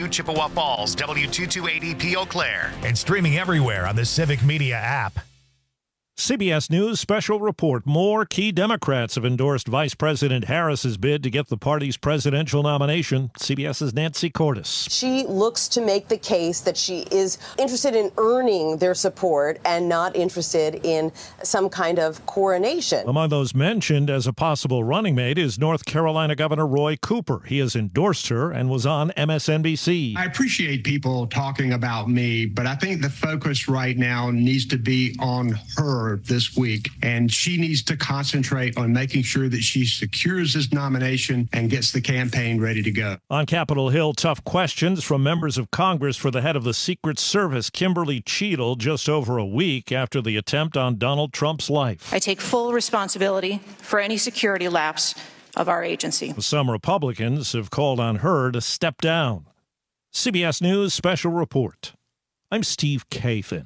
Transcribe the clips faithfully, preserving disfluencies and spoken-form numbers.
two Chippewa Falls, W two two eighty P Eau Claire. And streaming everywhere on the Civic Media app. C B S News special report. More key Democrats have endorsed Vice President Harris's bid to get the party's presidential nomination. CBS's Nancy Cordes. She looks to make the case that she is interested in earning their support and not interested in some kind of coronation. Among those mentioned as a possible running mate is North Carolina Governor Roy Cooper. He has endorsed her and was on M S N B C. I appreciate people talking about me, but I think the focus right now needs to be on her this week, and she needs to concentrate on making sure that she secures this nomination and gets the campaign ready to go. On Capitol Hill, tough questions from members of Congress for the head of the Secret Service, Kimberly Cheadle, just over a week after the attempt on Donald Trump's life. I take full responsibility for any security lapse of our agency. Some Republicans have called on her to step down. C B S News Special Report. I'm Steve Kathan.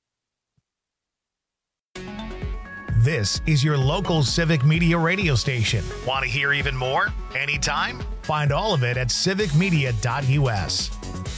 This is your local Civic Media radio station. Want to hear even more? Anytime? Find all of it at civic media dot U S.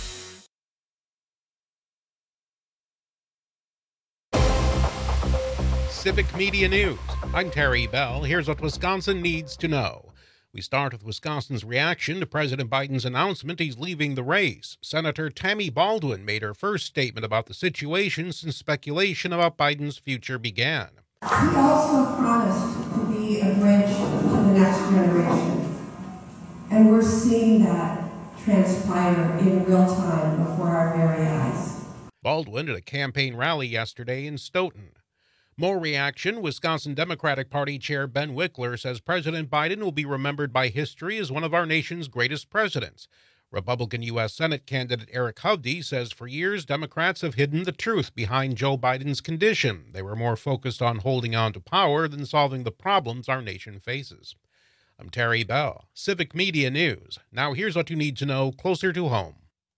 Civic Media News. I'm Terry Bell. Here's what Wisconsin needs to know. We start with Wisconsin's reaction to President Biden's announcement he's leaving the race. Senator Tammy Baldwin made her first statement about the situation since speculation about Biden's future began. He also promised to be a bridge to the next generation. And we're seeing that transpire in real time before our very eyes. Baldwin at a campaign rally yesterday in Stoughton. More reaction. Wisconsin Democratic Party Chair Ben Wickler says President Biden will be remembered by history as one of our nation's greatest presidents. Republican U S Senate candidate Eric Hovde says for years Democrats have hidden the truth behind Joe Biden's condition. They were more focused on holding on to power than solving the problems our nation faces. I'm Terry Bell, Civic Media News. Now here's what you need to know closer to home.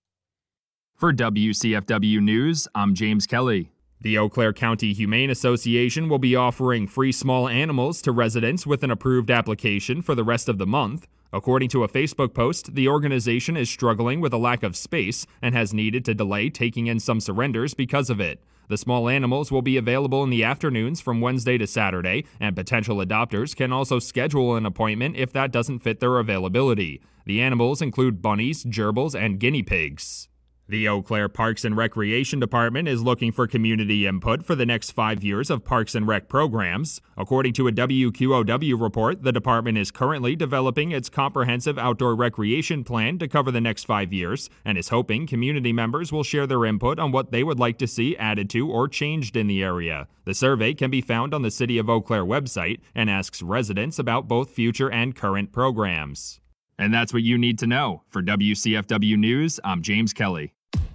For W C F W News, I'm James Kelly. The Eau Claire County Humane Association will be offering free small animals to residents with an approved application for the rest of the month. According to a Facebook post, the organization is struggling with a lack of space and has needed to delay taking in some surrenders because of it. The small animals will be available in the afternoons from Wednesday to Saturday, and potential adopters can also schedule an appointment if that doesn't fit their availability. The animals include bunnies, gerbils, and guinea pigs. The Eau Claire Parks and Recreation Department is looking for community input for the next five years of Parks and Rec programs. According to a W Q O W report, the department is currently developing its comprehensive outdoor recreation plan to cover the next five years and is hoping community members will share their input on what they would like to see added to or changed in the area. The survey can be found on the City of Eau Claire website and asks residents about both future and current programs. And that's what you need to know. For W C F W News, I'm James Kelly.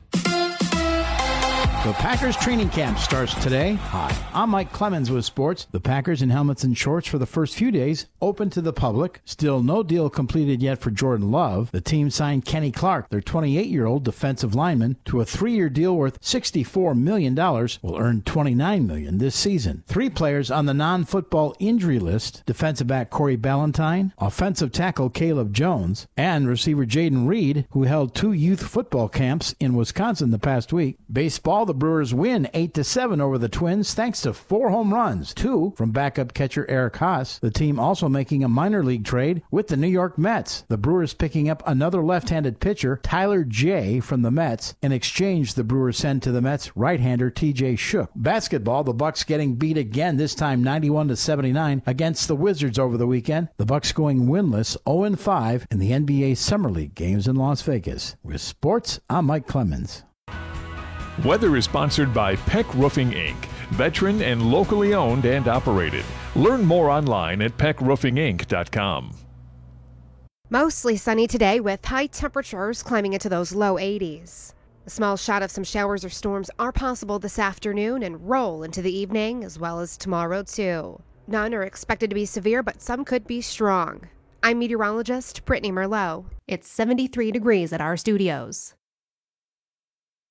The Packers training camp starts today. Hi, I'm Mike Clemens with sports. The Packers in helmets and shorts for the first few days open to the public. Still no deal completed yet for Jordan Love. The team signed Kenny Clark, their twenty-eight-year-old defensive lineman, to a three-year deal worth sixty-four million dollars. Will earn twenty-nine million dollars this season. Three players on the non-football injury list: defensive back Corey Ballantyne, offensive tackle Caleb Jones, and receiver Jaden Reed, who held two youth football camps in Wisconsin the past week. Baseball, the Brewers win eight to seven over the Twins thanks to four home runs, two from backup catcher Eric Haas. The team also making a minor league trade with the New York Mets. The Brewers picking up another left-handed pitcher, Tyler Jay, from the Mets. In exchange, the Brewers send to the Mets right-hander T J Shook. Basketball, the Bucks getting beat again, this time ninety-one to seventy-nine against the Wizards over the weekend. The Bucks going winless oh and five in the N B A Summer League games in Las Vegas. With sports, I'm Mike Clemens. Weather is sponsored by Peck Roofing, Incorporated, veteran and locally owned and operated. Learn more online at peck roofing inc dot com. Mostly sunny today with high temperatures climbing into those low eighties. A small shot of some showers or storms are possible this afternoon and roll into the evening as well as tomorrow too. None are expected to be severe, but some could be strong. I'm meteorologist Brittany Merlot. It's seventy-three degrees at our studios.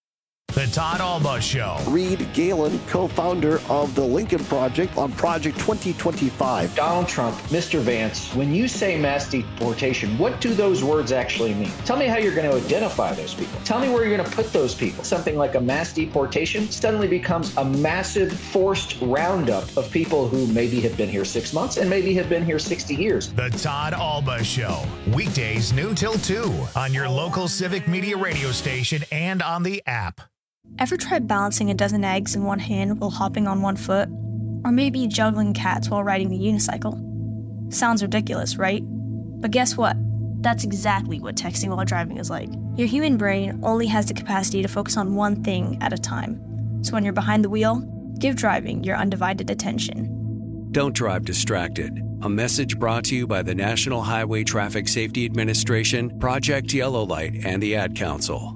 The Todd Alba Show. Reed Galen, co-founder of the Lincoln Project on Project twenty twenty-five. Donald Trump, Mister Vance, when you say mass deportation, what do those words actually mean? Tell me how you're going to identify those people. Tell me where you're going to put those people. Something like a mass deportation suddenly becomes a massive forced roundup of people who maybe have been here six months and maybe have been here sixty years. The Todd Alba Show. Weekdays noon till two on your local Civic Media radio station and on the app. Ever tried balancing a dozen eggs in one hand while hopping on one foot? Or maybe juggling cats while riding the unicycle? Sounds ridiculous, right? But guess what? That's exactly what texting while driving is like. Your human brain only has the capacity to focus on one thing at a time. So when you're behind the wheel, give driving your undivided attention. Don't drive distracted. A message brought to you by the National Highway Traffic Safety Administration, Project Yellow Light, and the Ad Council.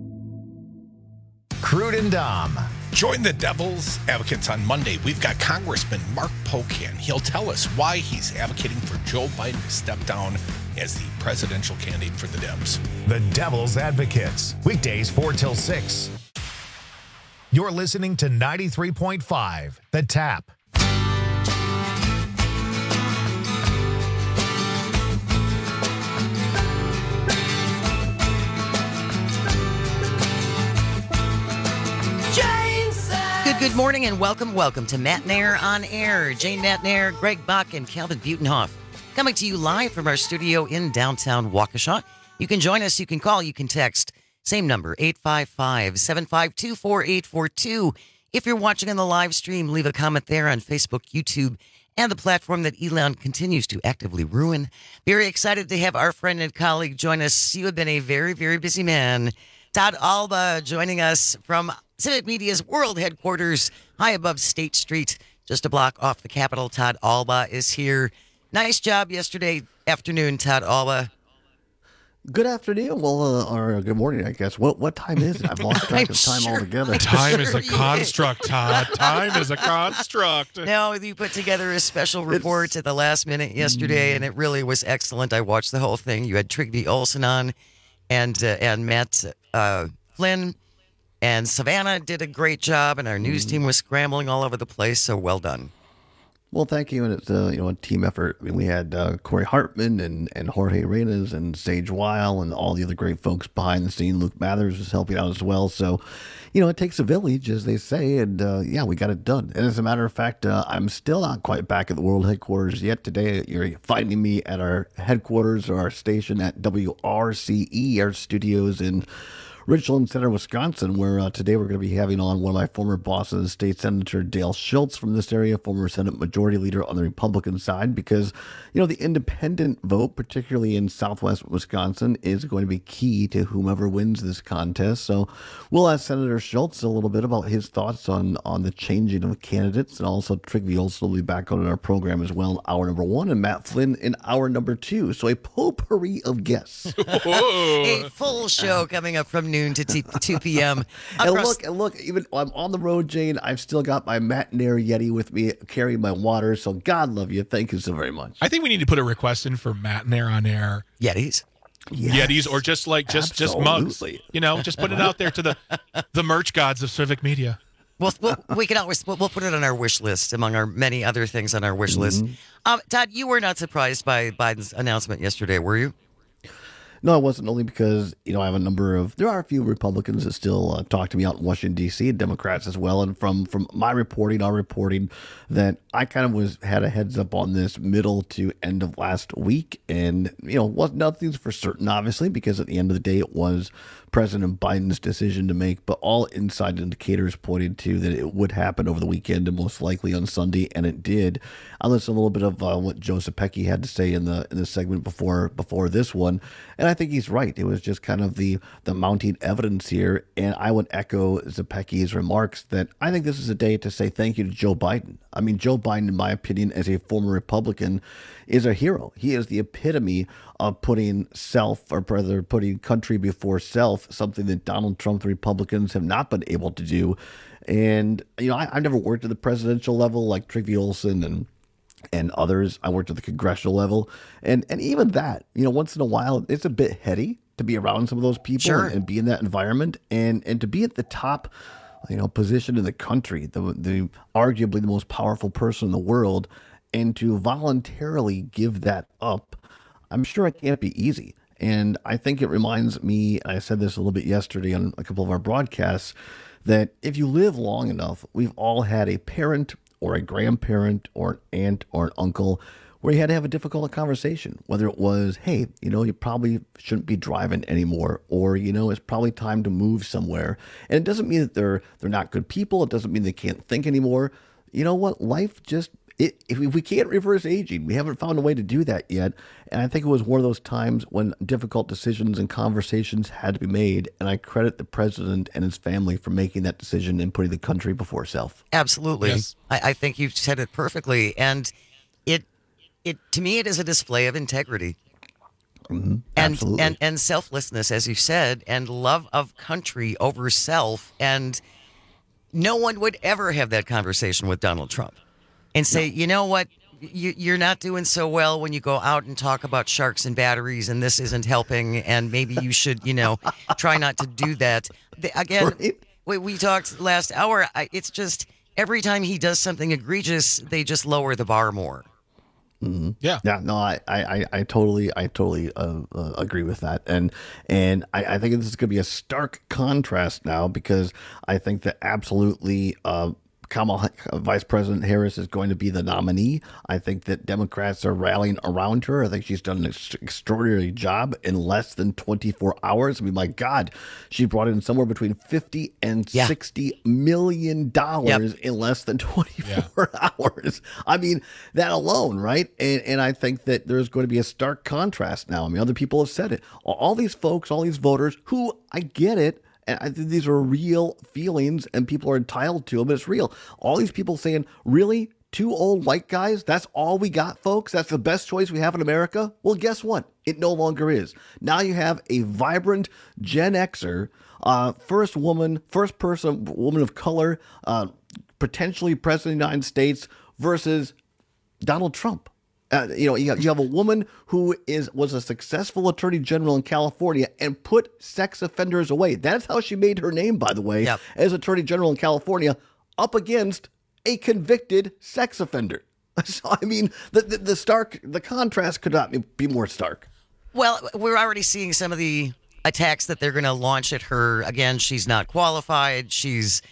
Crude and Dom. Join the Devil's Advocates on Monday. We've got Congressman Mark Pocan. He'll tell us why he's advocating for Joe Biden to step down as the presidential candidate for the Dems. The Devil's Advocates. Weekdays four till six. You're listening to ninety-three point five, The Tap. Good, good morning and welcome, welcome to Matt Nair on Air. Jane Matt Nair, Greg Buck, and Calvin Butenhoff coming to you live from our studio in downtown Waukesha. You can join us, you can call, you can text. Same number, eight five five, seven five two, four eight four two. If you're watching on the live stream, leave a comment there on Facebook, YouTube, and the platform that Elon continues to actively ruin. Very excited to have our friend and colleague join us. You have been a very, very busy man. Todd Alba joining us from Civic Media's world headquarters, high above State Street, just a block off the Capitol. Todd Alba is here. Nice job yesterday afternoon, Todd Alba. Good afternoon. Well, uh, or good morning, I guess. What what time is it? I've lost track of time sure, altogether. Time is a construct, Todd. Time is a construct. No, you put together a special report it's, at the last minute yesterday, mm. and it really was excellent. I watched the whole thing. You had Trygve Olsen on, and uh, and Matt uh, Flynn, and Savannah did a great job, and our news mm. team was scrambling all over the place. So well done. Well, thank you, and it's uh, you know a team effort. I mean, we had uh, Corey Hartman and, and Jorge Reyes and Sage Weil and all the other great folks behind the scene. Luke Mathers was helping out as well. So, you know, it takes a village, as they say, and uh, yeah, we got it done. And as a matter of fact, uh, I'm still not quite back at the world headquarters yet. Today, you're finding me at our headquarters or our station at W R C E, our studios in Richland Center, Wisconsin, where uh, today we're going to be having on one of my former bosses, State Senator Dale Schultz from this area, former Senate Majority Leader on the Republican side, because, you know, the independent vote, particularly in Southwest Wisconsin, is going to be key to whomever wins this contest. So we'll ask Senator Schultz a little bit about his thoughts on, on the changing of candidates, and also Trygve Olsen will be back on our program as well in hour number one, and Matt Flynn in hour number two. So a potpourri of guests. A full show coming up from noon to two p.m. And look, and look, even I'm on the road, Jane. I've still got my Matt Nair Yeti with me, carrying my water. So God love you. Thank you so very much. I think we need to put a request in for Matt Nair on air. Yetis. Yes. Yetis, or just like just Absolutely. just mugs. You know, just put it out there to the the merch gods of Civic Media. Well, we'll we can always we'll, we'll put it on our wish list among our many other things on our wish list. Mm-hmm. Um, Todd, you were not surprised by Biden's announcement yesterday, were you? No, it wasn't, only because, you know, I have a number of, there are a few Republicans that still uh, talk to me out in Washington, D C, and Democrats as well. And from, from my reporting, our reporting, that I kind of was, had a heads up on this middle to end of last week. And, you know, was nothing's for certain, obviously, because at the end of the day, it was President Biden's decision to make, but all inside indicators pointed to that it would happen over the weekend and most likely on Sunday, and it did. I listened a little bit of uh, what Joe Zepecki had to say in the in the segment before before this one, and I think he's right. It was just kind of the the mounting evidence here, and I would echo Zepecki's remarks that I think this is a day to say thank you to Joe Biden. I mean, Joe Biden, in my opinion, as a former Republican, is a hero. He is the epitome of putting self, or rather putting country before self, something that Donald Trump, the Republicans, have not been able to do. And, you know, I, I've never worked at the presidential level like Trygve Olsen and and others. I worked at the congressional level. And and even that, you know, once in a while, it's a bit heady. to be around some of those people Sure. and, and be in that environment, and and to be at the top, you know, position in the country, the the arguably the most powerful person in the world, and to voluntarily give that up, I'm sure it can't be easy. And I think it reminds me, I said this a little bit yesterday on a couple of our broadcasts, that if you live long enough, we've all had a parent or a grandparent or an aunt or an uncle where you had to have a difficult conversation, whether it was, hey, you know, you probably shouldn't be driving anymore, or, you know, it's probably time to move somewhere. And it doesn't mean that they're they're not good people. It doesn't mean they can't think anymore. You know what? Life just, it, if we can't reverse aging, we haven't found a way to do that yet. And I think it was one of those times when difficult decisions and conversations had to be made. And I credit the president and his family for making that decision and putting the country before self. Absolutely. Yes. I, I think you said it perfectly. And it, it to me, it is a display of integrity. Mm-hmm. And, Absolutely. and and selflessness, as you said, and love of country over self. And no one would ever have that conversation with Donald Trump and say, no. you know what, you, you're not doing so well when you go out and talk about sharks and batteries, and this isn't helping, and maybe you should, you know, try not to do that. The, again, right. we, we talked last hour. I, it's just every time he does something egregious, they just lower the bar more. Mm-hmm. Yeah, yeah, no, I, I, I totally, I totally uh, uh, agree with that, and and I, I think this is going to be a stark contrast now, because I think that absolutely uh, Kamala, uh, Vice President Harris is going to be the nominee. I think that Democrats are rallying around her. I think she's done an ex- extraordinary job in less than twenty-four hours. I mean, my God, she brought in somewhere between fifty and yeah. sixty million dollars yep. in less than twenty-four yeah. hours. I mean, that alone, right? And and I think that there's going to be a stark contrast now. I mean, other people have said it. All these folks, all these voters who, I get it, and I think these are real feelings and people are entitled to them, but it's real. All these people saying, really? Two old white guys? That's all we got, folks? That's the best choice we have in America? Well, guess what? It no longer is. Now you have a vibrant Gen Xer, uh, first woman, first person, woman of color, uh, potentially president of the United States versus Donald Trump. Uh, you know, you have, you have a woman who is was a successful attorney general in California and put sex offenders away. That's how she made her name, by the way, yep. as attorney general in California, up against a convicted sex offender. So, I mean, the, the, the stark, the contrast could not be more stark. Well, we're already seeing some of the attacks that they're going to launch at her. Again, she's not qualified. She's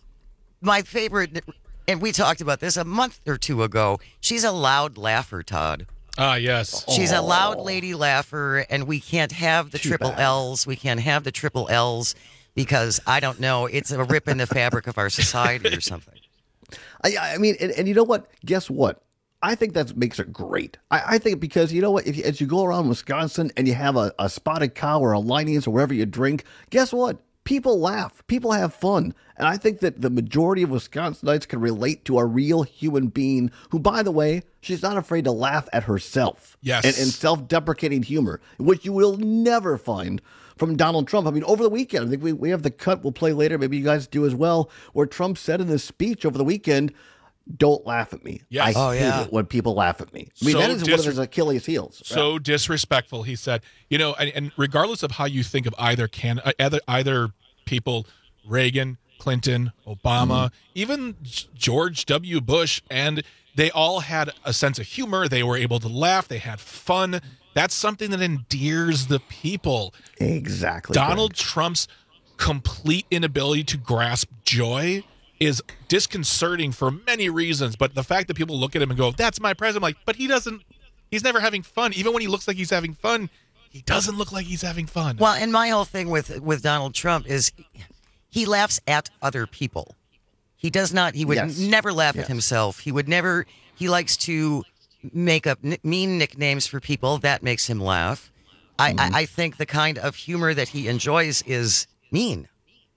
my favorite. And we talked about this a month or two ago. She's a loud laugher, Todd. Ah, yes. She's a loud lady laugher, and we can't have the Too triple bad. L's. We can't have the triple L's because, I don't know, it's a rip in the fabric of our society or something. I, I mean, and, and you know what? Guess what? I think that makes it great. I, I think because, you know what? If you, as you go around Wisconsin and you have a, a spotted cow or a Liney's or wherever you drink, guess what? People laugh. People have fun. And I think that the majority of Wisconsinites can relate to a real human being who, by the way, she's not afraid to laugh at herself. Yes. And, and self-deprecating humor, which you will never find from Donald Trump. I mean, over the weekend, I think we, we have the cut we'll play later. Maybe you guys do as well, where Trump said in this speech over the weekend, don't laugh at me. Yes. I Oh, hate yeah. it when people laugh at me. I mean, So that is one of dis- his Achilles heels. So Yeah. disrespectful, he said. You know, and, and regardless of how you think of either can either either people, Reagan, Clinton, Obama, Mm-hmm. even George W. Bush, and they all had a sense of humor. They were able to laugh. They had fun. That's something that endears the people. Exactly. Donald Greg. Trump's complete inability to grasp joy is disconcerting for many reasons. But the fact that people look at him and go, that's my president, I'm like, but he doesn't, he's never having fun. Even when he looks like he's having fun, he doesn't look like he's having fun. Well, and my whole thing with, with Donald Trump is he laughs at other people. He does not, he would Yes. never laugh Yes. at himself. He would never, he likes to make up n- mean nicknames for people. That makes him laugh. I, Mm-hmm. I, I think the kind of humor that he enjoys is mean.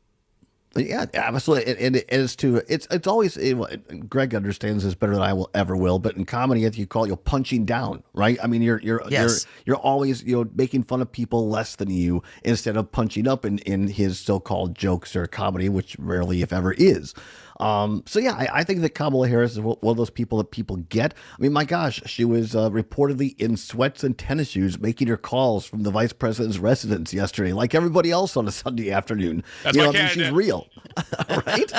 Yeah, absolutely. And, and it is too. It's it's always it, Greg understands this better than I will ever will. But in comedy, if you call it, you're punching down, right? I mean, you're you're Yes. you're you're always you know making fun of people less than you instead of punching up in in his so-called jokes or comedy, which rarely, if ever, is. Um, so, yeah, I, I think that Kamala Harris is one of those people that people get. I mean, my gosh, she was uh, reportedly in sweats and tennis shoes making her calls from the vice president's residence yesterday, like everybody else on a Sunday afternoon. That's you my know, I mean, candidate. she's real, right?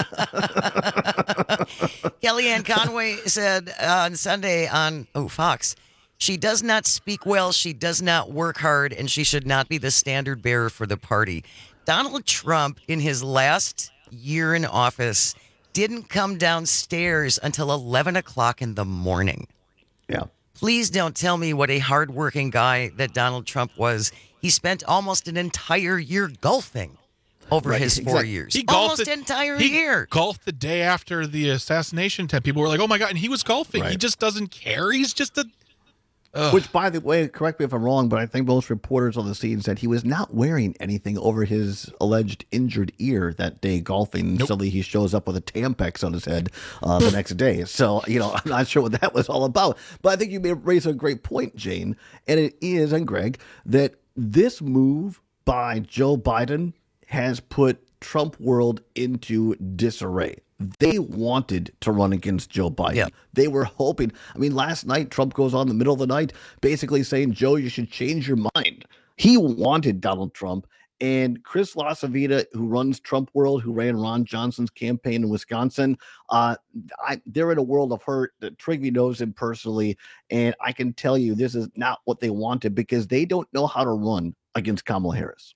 Kellyanne Conway said uh, on Sunday on oh Fox, she does not speak well, she does not work hard, and she should not be the standard bearer for the party. Donald Trump, in his last year in office, didn't come downstairs until eleven o'clock in the morning. Yeah. Please don't tell me what a hardworking guy that Donald Trump was. He spent almost an entire year golfing over Right, his four exactly. years. He golfed almost the- an entire he year. golfed the day after the assassination attempt. People were like, "Oh my god!" And he was golfing. He Right. just doesn't care. He's just a. Ugh. Which, by the way, correct me if I'm wrong, but I think most reporters on the scene said he was not wearing anything over his alleged injured ear that day golfing. Nope. Suddenly he shows up with a Tampax on his head uh, the next day. So, you know, I'm not sure what that was all about. But I think you may raise a great point, Jane. And it is, and Greg, that this move by Joe Biden has put Trump world into disarray. They wanted to run against Joe Biden. Yeah. They were hoping. I mean, last night, Trump goes on in the middle of the night basically saying, Joe, you should change your mind. He wanted Donald Trump. And Chris LaCivita, who runs Trump World, who ran Ron Johnson's campaign in Wisconsin, uh, I, they're in a world of hurt. Trigby knows him personally. And I can tell you this is not what they wanted because they don't know how to run against Kamala Harris.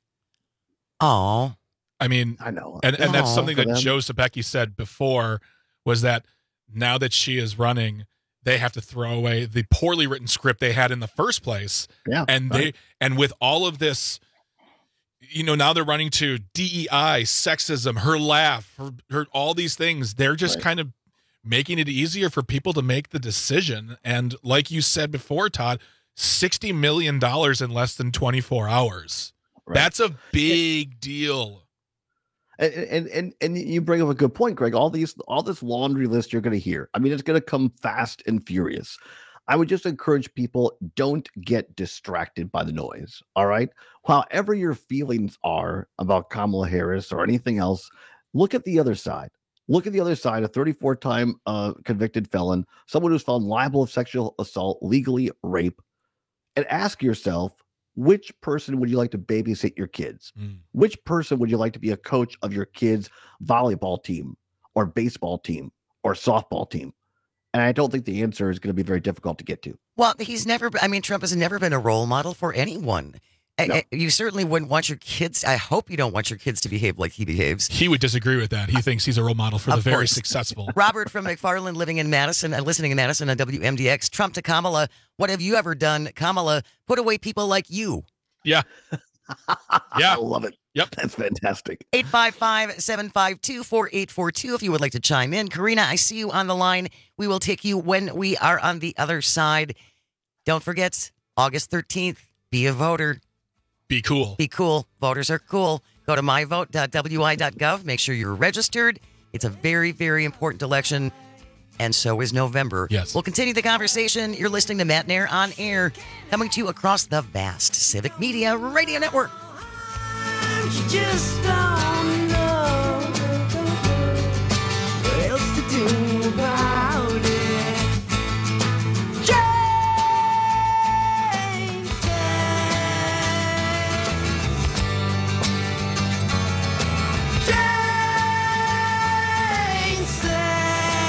Oh, I mean, I know. And, and that's Aw, something for that them. Joe Sapecki said before was that now that she is running, they have to throw away the poorly written script they had in the first place. Yeah. And they right. and with all of this, you know, now they're running to D E I, sexism, her laugh, her, her all these things. They're just Right. kind of making it easier for people to make the decision. And like you said before, Todd, sixty million dollars in less than twenty-four hours. Right. That's a big deal. And, and and and you bring up a good point, Greg. All these, all this laundry list you're going to hear. I mean, it's going to come fast and furious. I would just encourage people, don't get distracted by the noise. All right. However your feelings are about Kamala Harris or anything else, look at the other side. Look at the other side. A thirty-four time uh, convicted felon, someone who's found liable of sexual assault, legally rape, and ask yourself, which person would you like to babysit your kids? Mm. Which person would you like to be a coach of your kids' volleyball team or baseball team or softball team? And I don't think the answer is going to be very difficult to get to. well, he's never, I mean, Trump has never been a role model for anyone. I- No. I- You certainly wouldn't want your kids, I hope you don't want your kids to behave like he behaves. He would disagree with that. He thinks he's a role model for the Of very course. successful. Robert from McFarland, living in Madison and listening in Madison on W M D X. Trump to Kamala, what have you ever done? Kamala, put away people like you. Yeah. Yeah. I love it. Yep. That's fantastic. eight five five, seven five two, four eight four two if you would like to chime in. Karina, I see you on the line. We will take you when we are on the other side. Don't forget, August thirteenth, be a voter. Be cool. Be cool. Voters are cool. Go to my vote dot w i dot gov. Make sure you're registered. It's a very, very important election. And so is November. Yes. We'll continue the conversation. You're listening to Matt Nair on Air, coming to you across the vast Civic Media Radio Network. Just don't know what else to do about it. Jane Jane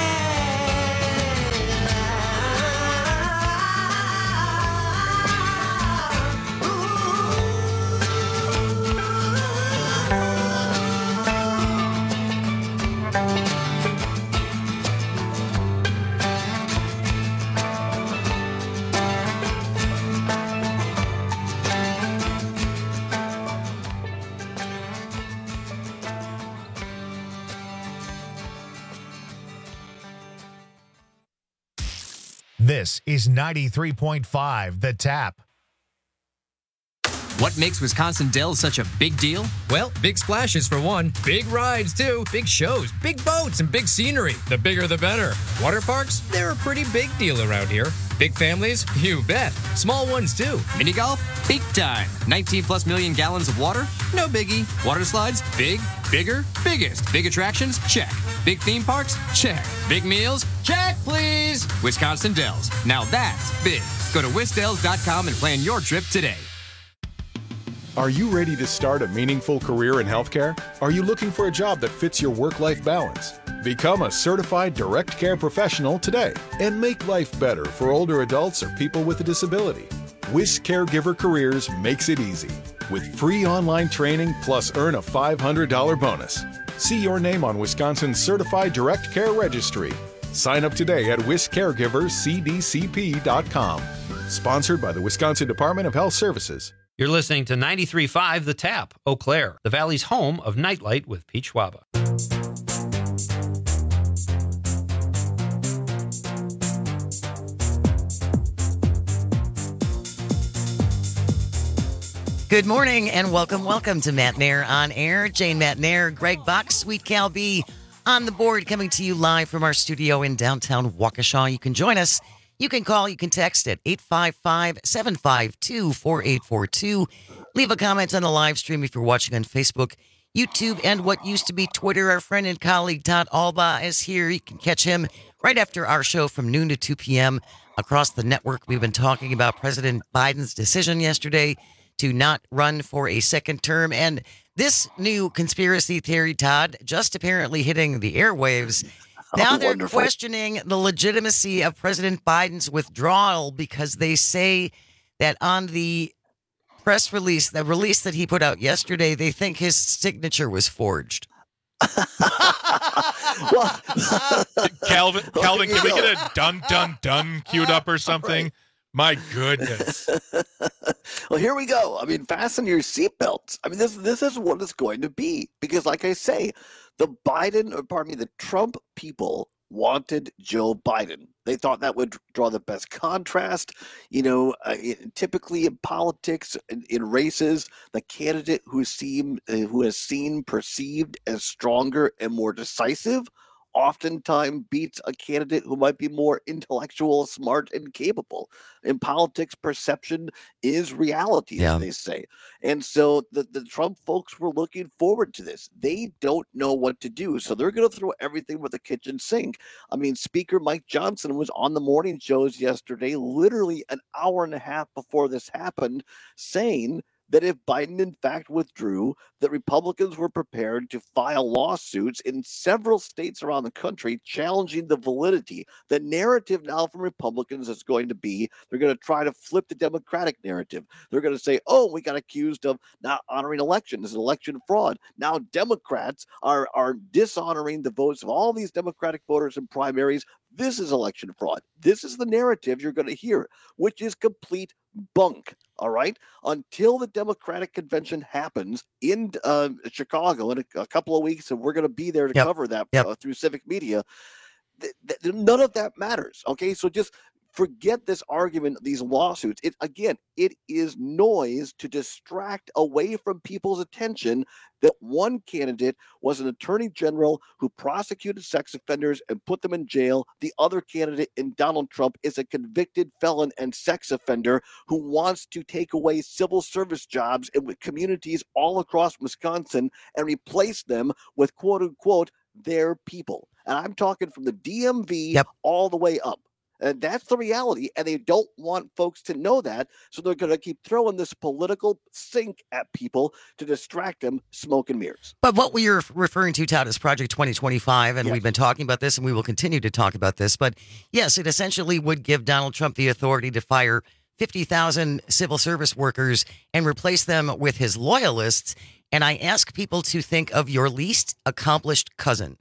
This is ninety-three point five The Tap. What makes Wisconsin Dells such a big deal? Well, big splashes for one, big rides too, big shows, big boats, and big scenery. The bigger the better. Water parks, they're a pretty big deal around here. Big families? You bet. Small ones too. Mini golf? Big time. nineteen plus million gallons of water? No biggie. Water slides? Big, bigger, biggest. Big attractions? Check. Big theme parks? Check. Big meals? Check, please. Wisconsin Dells. Now that's big. Go to wisdells dot com and plan your trip today. Are you ready to start a meaningful career in healthcare? Are you looking for a job that fits your work-life balance? Become a certified direct care professional today and make life better for older adults or people with a disability. WIS Caregiver Careers makes it easy with free online training plus earn a five hundred dollars bonus. See your name on Wisconsin's Certified Direct Care Registry. Sign up today at wis caregivers c d c p dot com. Sponsored by the Wisconsin Department of Health Services. You're listening to ninety-three point five The Tap, Eau Claire, the Valley's home of Nightlight with Pete Schwaba. Good morning and welcome, welcome to Matt Nair on Air. Jane Matt Nair, Greg Bach, Sweet Cal B on the board, coming to you live from our studio in downtown Waukesha. You can join us. You can call, you can text at eight five five, seven five two, four eight four two. Leave a comment on the live stream if you're watching on Facebook, YouTube, and what used to be Twitter. Our friend and colleague Todd Alba is here. You can catch him right after our show from noon to two p.m. across the network. We've been talking about President Biden's decision yesterday to not run for a second term. And this new conspiracy theory, Todd, just apparently hitting the airwaves. Now Oh, they're wonderful. questioning the legitimacy of President Biden's withdrawal because they say that on the press release, the release that he put out yesterday, they think his signature was forged. Calvin, Calvin, can we get a dun dun dun queued up or something? My goodness. Well, here we go. I mean, fasten your seatbelts. I mean, this this is what it's going to be because, like I say, the Biden, or pardon me, the Trump people wanted Joe Biden. They thought that would draw the best contrast. You know, uh, it- typically in politics, in, in races, the candidate who seem uh, who is seen perceived as stronger and more decisive oftentimes beats a candidate who might be more intellectual, smart, and capable. In politics, perception is reality, Yeah. as they say. And so the, the Trump folks were looking forward to this. They don't know what to do, so they're going to throw everything with the kitchen sink. I mean, Speaker Mike Johnson was on the morning shows yesterday, literally an hour and a half before this happened, saying that if Biden in fact withdrew, that Republicans were prepared to file lawsuits in several states around the country challenging the validity. The narrative now from Republicans is going to be they're going to try to flip the Democratic narrative. They're going to say, oh, we got accused of not honoring elections, election fraud. Now Democrats are, are dishonoring the votes of all these Democratic voters in primaries. This is election fraud. This is the narrative you're going to hear, which is complete bunk. All right. Until the Democratic convention happens in uh, Chicago in a, a couple of weeks, and we're going to be there to Yep. cover that Yep. uh, through civic media. Th- th- none of that matters. Okay. So just forget this argument, these lawsuits. It again, it is noise to distract away from people's attention that one candidate was an attorney general who prosecuted sex offenders and put them in jail. The other candidate in Donald Trump is a convicted felon and sex offender who wants to take away civil service jobs in with communities all across Wisconsin and replace them with quote unquote their people. And I'm talking from the D M V Yep. all the way up. And that's the reality. And they don't want folks to know that. So they're going to keep throwing this political sink at people to distract them, smoke and mirrors. But what we are referring to, Todd, is Project twenty twenty-five, and we've been talking about this, and we will continue to talk about this. But yes, it essentially would give Donald Trump the authority to fire fifty thousand civil service workers and replace them with his loyalists. And I ask people to think of your least accomplished cousin.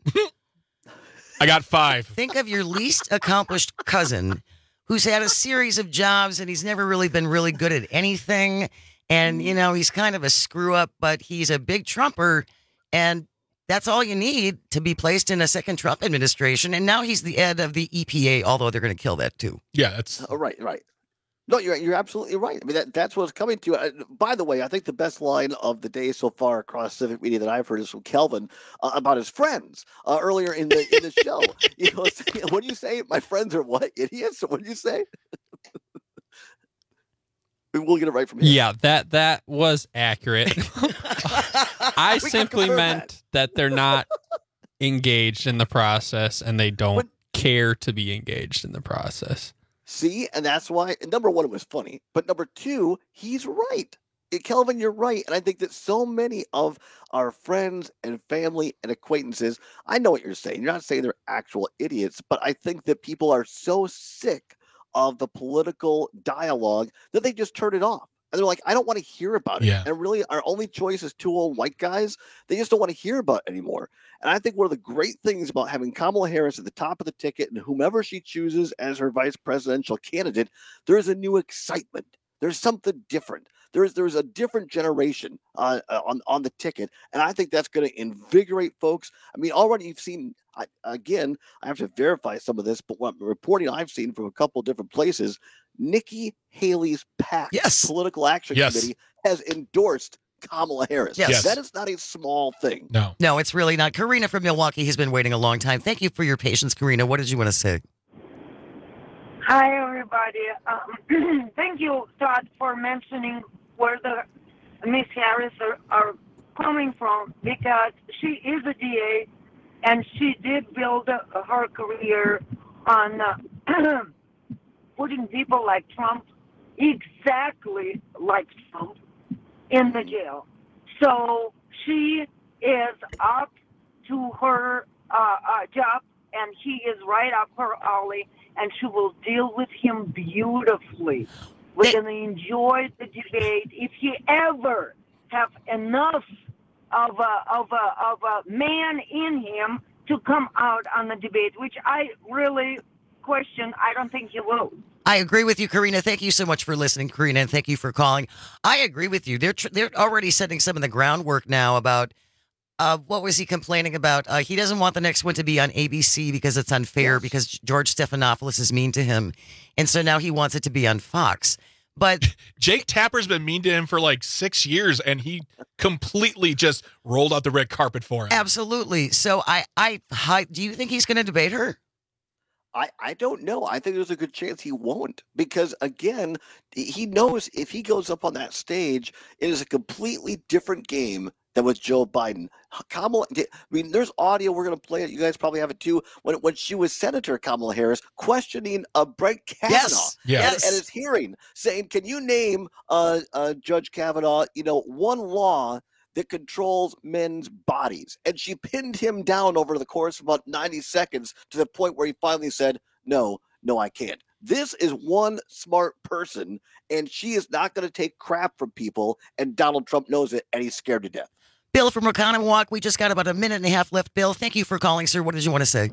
I got five. Think of your least accomplished cousin who's had a series of jobs and he's never really been really good at anything. And, you know, he's kind of a screw up, but he's a big Trumper. And that's all you need to be placed in a second Trump administration. And now he's the head of the E P A, although they're going to kill that too. Yeah, that's Oh, right, right. No, you're you're absolutely right. I mean, that, that's what it's coming to. Uh, by the way, I think the best line of the day so far across civic media that I've heard is from Kelvin uh, about his friends uh, earlier in the in the show. You know, what do you say? My friends are what? Idiots? What do you say? We'll get it right from here. Yeah, that that was accurate. I simply meant that. that they're not engaged in the process and they don't but, care to be engaged in the process. See, and that's why, number one, it was funny. But number two, he's right. Kelvin, you're right. And I think that so many of our friends and family and acquaintances, I know what you're saying. You're not saying they're actual idiots, but I think that people are so sick of the political dialogue that they just turn it off. And they're like, I don't want to hear about it. Yeah. And really, our only choice is two old white guys. They just don't want to hear about it anymore. And I think one of the great things about having Kamala Harris at the top of the ticket and whomever she chooses as her vice presidential candidate, there is a new excitement. There's something different. There's there's a different generation uh, on, on the ticket. And I think that's going to invigorate folks. I mean, already you've seen, I, again, I have to verify some of this, but what reporting I've seen from a couple of different places, Nikki Haley's PAC, yes. Political Action yes. Committee, has endorsed Kamala Harris. Yes. That is not a small thing. No. No, it's really not. Karina from Milwaukee has been waiting a long time. Thank you for your patience, Karina. What did you want to say? Hi, everybody. Um, thank you, Todd, for mentioning where the Miss Harris are, are coming from, because she is a D A, and she did build uh, her career on uh, putting people like Trump, exactly like Trump, in the jail. So she is up to her uh, uh, job, and he is right up her alley, and she will deal with him beautifully. We're going to enjoy the debate. If he ever have enough of a, of a, of a man in him to come out on the debate, which I really question, I don't think he will. I agree with you, Karina. Thank you so much for listening, Karina, and thank you for calling. I agree with you. They're tr- they're already setting some of the groundwork now about uh, what was he complaining about? Uh, he doesn't want the next one to be on A B C because it's unfair, yes. because George Stephanopoulos is mean to him. And so now he wants it to be on Fox. But Jake Tapper's been mean to him for like six years, and he completely just rolled out the red carpet for him. Absolutely. So I, I, I do you think he's going to debate her? I, I don't know. I think there's a good chance he won't, because, again, he knows if he goes up on that stage, it is a completely different game than with Joe Biden. Kamala, I mean, there's audio. We're going to play it. You guys probably have it too. When when she was Senator Kamala Harris questioning uh, Brett Kavanaugh yes. At, yes. at his hearing, saying, can you name uh, uh, Judge Kavanaugh, you know, one law that controls men's bodies? And she pinned him down over the course of about ninety seconds to the point where he finally said, no, no, I can't. This is one smart person, and she is not going to take crap from people, and Donald Trump knows it, and he's scared to death. Bill from Reconnawalk, we just got about a minute and a half left. Bill, thank you for calling, sir. What did you want to say?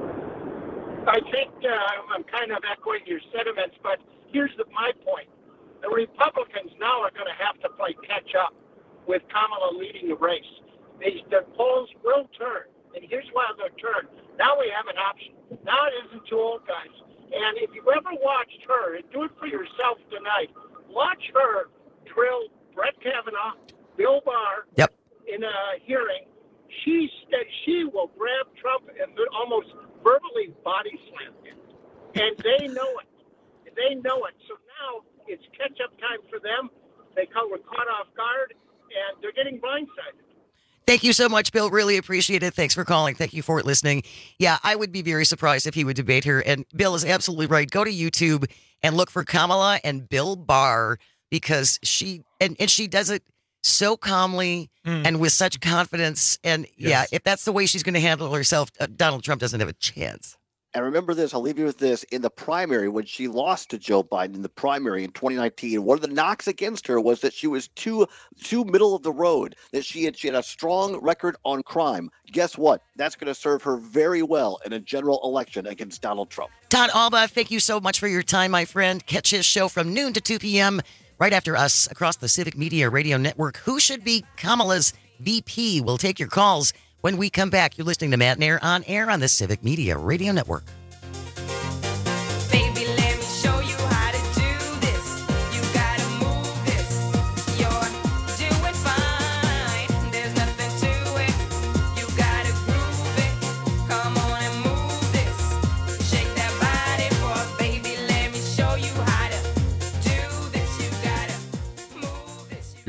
I think uh, I'm kind of echoing your sentiments, but here's the, my point. The Republicans now are going to have to play catch up with Kamala leading the race. They, the polls will turn, and here's why they'll turn. Now we have an option. Now it isn't two old guys. And if you ever watched her, and do it for yourself tonight, watch her drill Brett Kavanaugh, Bill Barr, yep. in a hearing. She she will grab Trump and almost verbally body slam him. And they know it. They know it. So now it's catch-up time for them. They were caught off guard, and they're getting blindsided. Thank you so much, Bill. Really appreciate it. Thanks for calling. Thank you for listening. Yeah, I would be very surprised if he would debate her. And Bill is absolutely right. Go to YouTube and look for Kamala and Bill Barr, because she and, and she does it so calmly mm. and with such confidence. And yes. yeah, if that's the way she's going to handle herself, uh, Donald Trump doesn't have a chance. And remember this, I'll leave you with this. In the primary, when she lost to Joe Biden in the primary in twenty nineteen, one of the knocks against her was that she was too too middle of the road, that she had she had a strong record on crime. Guess what? That's going to serve her very well in a general election against Donald Trump. Todd Alba, thank you so much for your time, my friend. Catch his show from noon to two p.m. right after us across the Civic Media Radio Network. Who should be Kamala's V P? We'll take your calls when we come back. You're listening to Matt Nair on air on the Civic Media Radio Network. Baby, let me show you how to do this.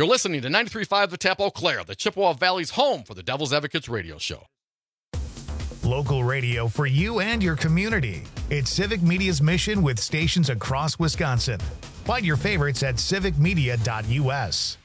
You're listening to ninety-three point five The Tap Eau Claire, the Chippewa Valley's home for the Devil's Advocates radio show. Local radio for you and your community. It's Civic Media's mission with stations across Wisconsin. Find your favorites at civic media dot u s.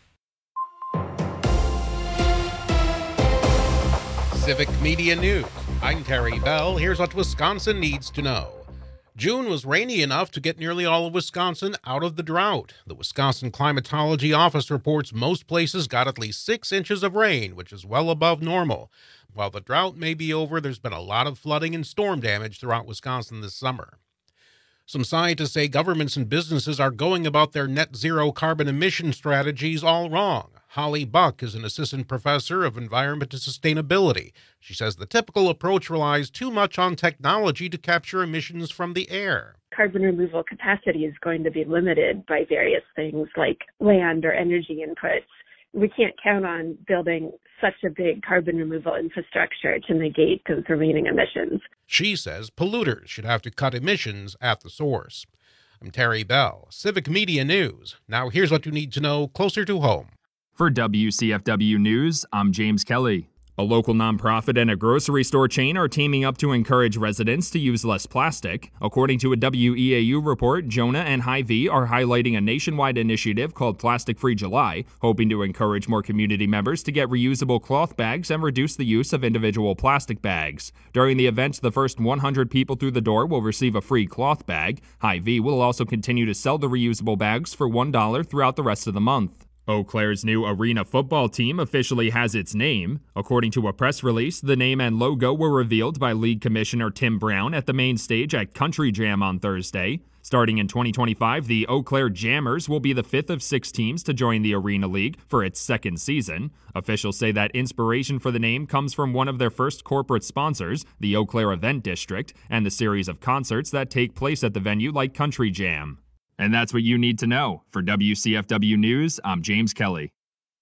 Civic Media News. I'm Terry Bell. Here's what Wisconsin needs to know. June was rainy enough to get nearly all of Wisconsin out of the drought. The Wisconsin Climatology Office reports most places got at least six inches of rain, which is well above normal. While the drought may be over, there's been a lot of flooding and storm damage throughout Wisconsin this summer. Some scientists say governments and businesses are going about their net zero carbon emission strategies all wrong. Holly Buck is an assistant professor of environment and sustainability. She says the typical approach relies too much on technology to capture emissions from the air. Carbon removal capacity is going to be limited by various things like land or energy inputs. We can't count on building such a big carbon removal infrastructure to negate those remaining emissions. She says polluters should have to cut emissions at the source. I'm Terry Bell, Civic Media News. Now here's what you need to know closer to home. For W C F W News, I'm James Kelly. A local nonprofit and a grocery store chain are teaming up to encourage residents to use less plastic. According to a W E A U report, Jonah and Hy-Vee are highlighting a nationwide initiative called Plastic Free July, hoping to encourage more community members to get reusable cloth bags and reduce the use of individual plastic bags. During the event, the first one hundred people through the door will receive a free cloth bag. Hy-Vee will also continue to sell the reusable bags for one dollar throughout the rest of the month. Eau Claire's new arena football team officially has its name. According to a press release, the name and logo were revealed by League Commissioner Tim Brown at the main stage at Country Jam on Thursday. Starting in twenty twenty-five, the Eau Claire Jammers will be the fifth of six teams to join the Arena League for its second season. Officials say that inspiration for the name comes from one of their first corporate sponsors, the Eau Claire Event District, and the series of concerts that take place at the venue like Country Jam. And that's what you need to know. For W C F W News, I'm James Kelly.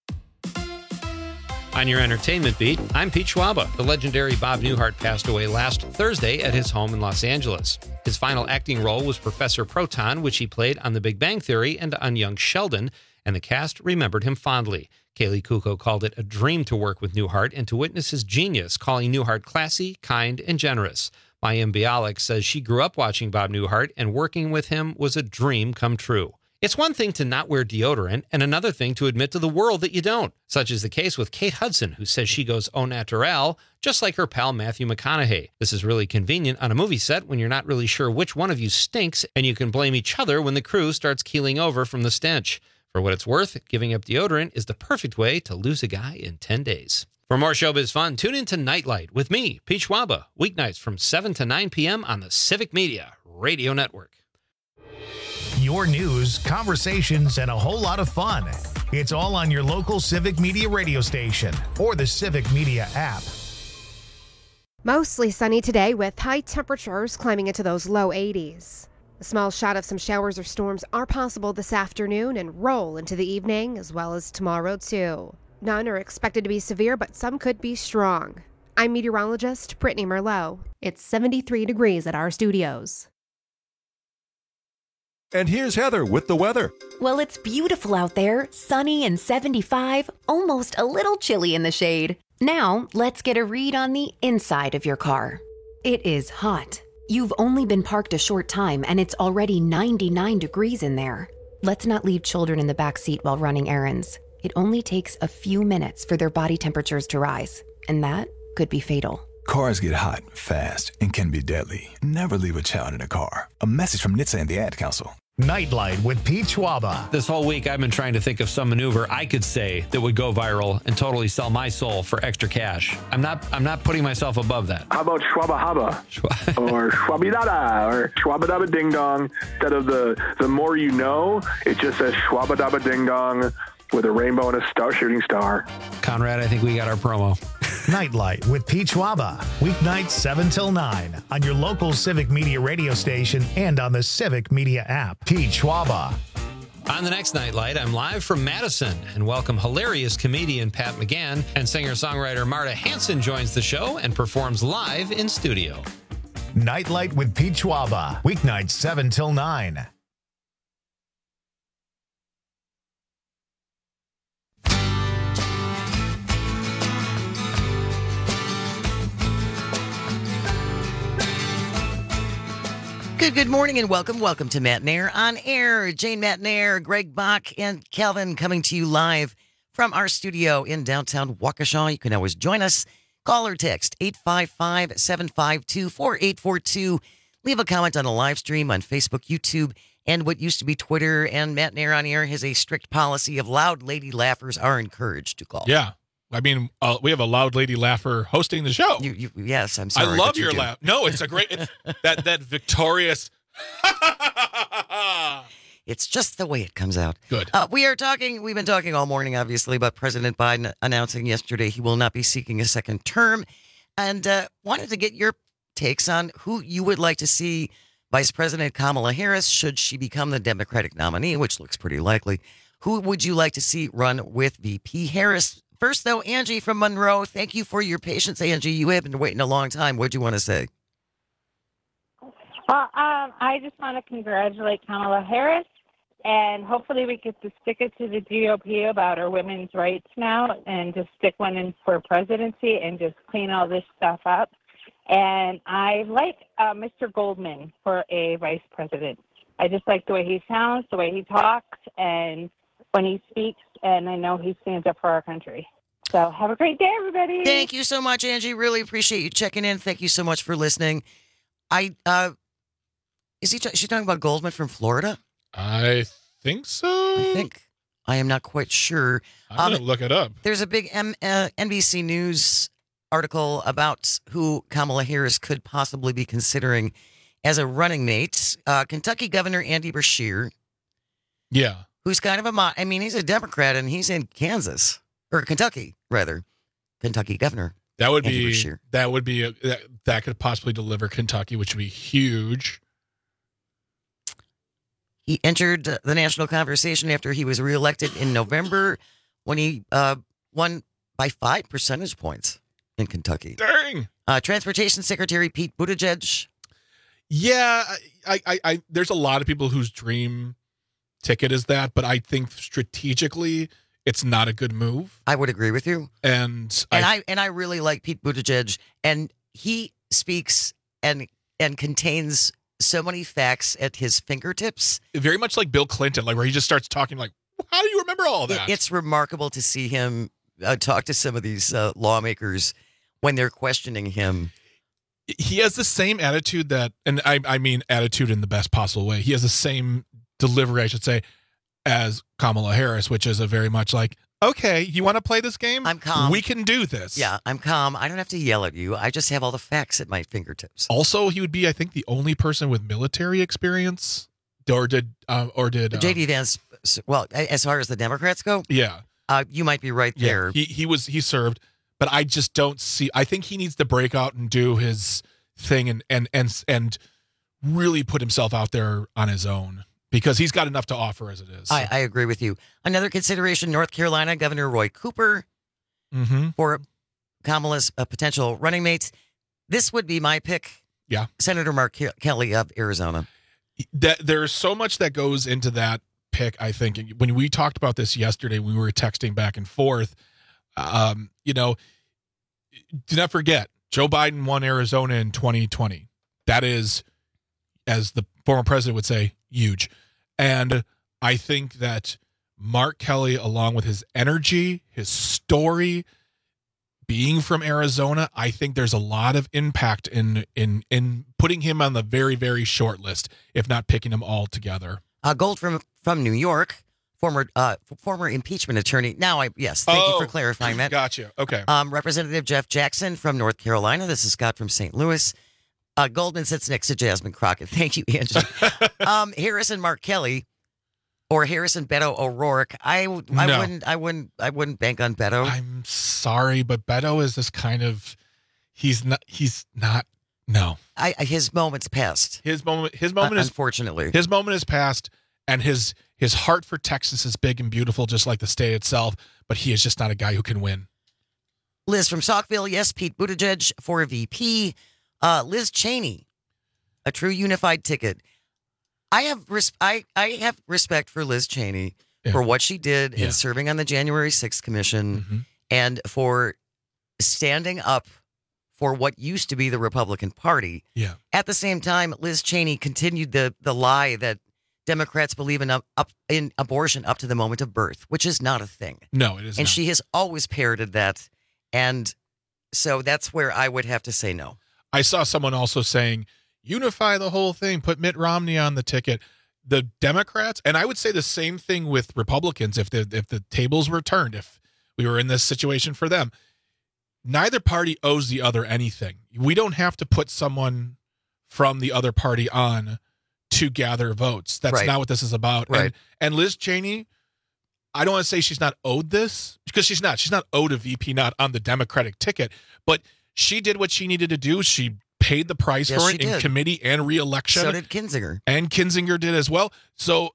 On your entertainment beat, I'm Pete Schwaba. The legendary Bob Newhart passed away last Thursday at his home in Los Angeles. His final acting role was Professor Proton, which he played on The Big Bang Theory and on Young Sheldon, and the cast remembered him fondly. Kaylee Kuko called it a dream to work with Newhart and to witness his genius, calling Newhart classy, kind, and generous. Mayim Bialik says she grew up watching Bob Newhart, and working with him was a dream come true. It's one thing to not wear deodorant and another thing to admit to the world that you don't. Such is the case with Kate Hudson, who says she goes au naturel, just like her pal Matthew McConaughey. This is really convenient on a movie set when you're not really sure which one of you stinks, and you can blame each other when the crew starts keeling over from the stench. For what it's worth, giving up deodorant is the perfect way to lose a guy in ten days. For more showbiz fun, tune in to Nightlight with me, Pete Schwaba, weeknights from seven to nine p.m. on the Civic Media Radio Network. Your news, conversations, and a whole lot of fun. It's all on your local Civic Media radio station or the Civic Media app. Mostly sunny today with high temperatures climbing into those low eighties. A small shot of some showers or storms are possible this afternoon and roll into the evening as well as tomorrow too. None are expected to be severe, but some could be strong. I'm meteorologist Brittany Merlot. It's seventy-three degrees at our studios. And here's Heather with the weather. Well, it's beautiful out there, sunny and seventy-five, almost a little chilly in the shade. Now, let's get a read on the inside of your car. It is hot. You've only been parked a short time and it's already ninety-nine degrees in there. Let's not leave children in the back seat while running errands. It only takes a few minutes for their body temperatures to rise, and that could be fatal. Cars get hot, fast, and can be deadly. Never leave a child in a car. A message from N H T S A and the Ad Council. Nightlight with Pete Schwaba. This whole week, I've been trying to think of some maneuver I could say that would go viral and totally sell my soul for extra cash. I'm not I'm not putting myself above that. How about Schwaba Haba? Or Schwabidada? Or Schwabadaba Ding Dong? Instead of the, the more you know, it just says Schwabadaba Ding Dong with a rainbow and a star shooting star. Conrad, I think we got our promo. Nightlight with Pete Schwaba. Weeknights seven till nine on your local Civic Media radio station and on the Civic Media app. Pete Schwaba. On the next Nightlight, I'm live from Madison and welcome hilarious comedian Pat McGann, and singer-songwriter Marta Hanson joins the show and performs live in studio. Nightlight with Pete Schwaba. Weeknights seven till nine. Good, good morning and welcome. Welcome to Matt Nair on Air. Jane Matt Nair, Greg Bach, and Calvin coming to you live from our studio in downtown Waukesha. You can always join us. Call or text eight five five, seven five two, four eight four two. Leave a comment on the live stream on Facebook, YouTube, and what used to be Twitter. And Matt Nair on Air has a strict policy of loud lady laughers are encouraged to call. Yeah. I mean, uh, we have a loud lady laugher hosting the show. You, you, yes, I'm sorry. I love but you your do. laugh. No, it's a great, it's that, that victorious. It's just the way it comes out. Good. Uh, we are talking, we've been talking all morning, obviously, about President Biden announcing yesterday he will not be seeking a second term. And uh, wanted to get your takes on who you would like to see Vice President Kamala Harris, should she become the Democratic nominee, which looks pretty likely. Who would you like to see run with V P Harris? First, though, Angie from Monroe, thank you for your patience. Angie, you have been waiting a long time. What do you want to say? Well, um, I just want to congratulate Kamala Harris, and hopefully we get to stick it to the G O P about our women's rights now and just stick one in for presidency and just clean all this stuff up. And I like uh, Mister Goldman for a vice president. I just like the way he sounds, the way he talks, and when he speaks, and I know he stands up for our country. So have a great day, everybody. Thank you so much, Angie. Really appreciate you checking in. Thank you so much for listening. I uh, is he? Is she talking about Goldman from Florida? I think so. I think I am not quite sure. I'm gonna look it up. There's a big M- uh, N B C News article about who Kamala Harris could possibly be considering as a running mate. Uh, Kentucky Governor Andy Beshear. Yeah. Who's kind of a, mo- I mean, he's a Democrat and he's in Kansas or Kentucky, rather. Kentucky governor. That would Andy be, Beshear. that would be, a, that, that could possibly deliver Kentucky, which would be huge. He entered the national conversation after he was reelected in November when he uh, won by five percentage points in Kentucky. Dang. Uh, Transportation Secretary Pete Buttigieg. Yeah, I, I, I, there's a lot of people whose dream ticket is that, but I think strategically it's not a good move. I would agree with you. And and I, I and I really like Pete Buttigieg, and he speaks and and contains so many facts at his fingertips. very much like Bill Clinton, like where he just starts talking like, how do you remember all that? It- it's remarkable to see him uh, talk to some of these uh, lawmakers when they're questioning him. He has the same attitude that, and I, I mean attitude in the best possible way. He has the same delivery, I should say, as Kamala Harris, which is a very much like, okay, you want to play this game? I'm calm. We can do this. Yeah, I'm calm. I don't have to yell at you. I just have all the facts at my fingertips. Also, he would be, I think, the only person with military experience, or did, uh, or did uh, J D Vance, well, as far as the Democrats go, yeah, uh, you might be right there. Yeah, he he was he served, but I just don't see. I think he needs to break out and do his thing and and and and really put himself out there on his own, because he's got enough to offer as it is. I, I agree with you. Another consideration, North Carolina Governor Roy Cooper mm-hmm. for Kamala's uh, potential running mates. This would be my pick. Yeah. Senator Mark Ke- Kelly of Arizona. That there's so much that goes into that pick. I think when we talked about this yesterday, we were texting back and forth. Um, you know, do not forget, Joe Biden won Arizona in twenty twenty. That is, as the former president would say, huge. And I think that Mark Kelly, along with his energy, his story, being from Arizona, I think there's a lot of impact in in in putting him on the very, very short list, if not picking him all together. Uh, Gold from from New York, former uh, former impeachment attorney. Now, I yes, thank Oh, you for clarifying that. Gotcha. Okay. Um, Representative Jeff Jackson from North Carolina. This is Scott from Saint Louis. Uh, Goldman sits next to Jasmine Crockett. Thank you, Angie. um, Harrison Mark Kelly or Harrison Beto O'Rourke. I, I No. wouldn't I wouldn't I wouldn't bank on Beto. I'm sorry, but Beto is this kind of he's not he's not no. I, I his moment's passed. His moment his moment Uh, is unfortunately. his moment is past, and his his heart for Texas is big and beautiful, just like the state itself, but he is just not a guy who can win. Liz from Saukville. Yes, Pete Buttigieg for V P. Uh, Liz Cheney, a true unified ticket. I have res- I, I have respect for Liz Cheney Yeah. for what she did Yeah. in serving on the January sixth Commission Mhm. and for standing up for what used to be the Republican Party. Yeah. At the same time, Liz Cheney continued the the lie that Democrats believe in up, up in abortion up to the moment of birth, which is not a thing. No, it is And not. she has always parroted that. And so that's where I would have to say no. I saw someone also saying, unify the whole thing, put Mitt Romney on the ticket. The Democrats, and I would say the same thing with Republicans if the if the tables were turned, if we were in this situation for them, neither party owes the other anything. We don't have to put someone from the other party on to gather votes. That's Right. not what this is about. Right. And, and Liz Cheney, I don't want to say she's not owed this, because she's not. She's not owed a V P not on the Democratic ticket, but she did what she needed to do. She paid the price Yes, for she it in did. committee and re-election. So did Kinzinger. And Kinzinger did as well. So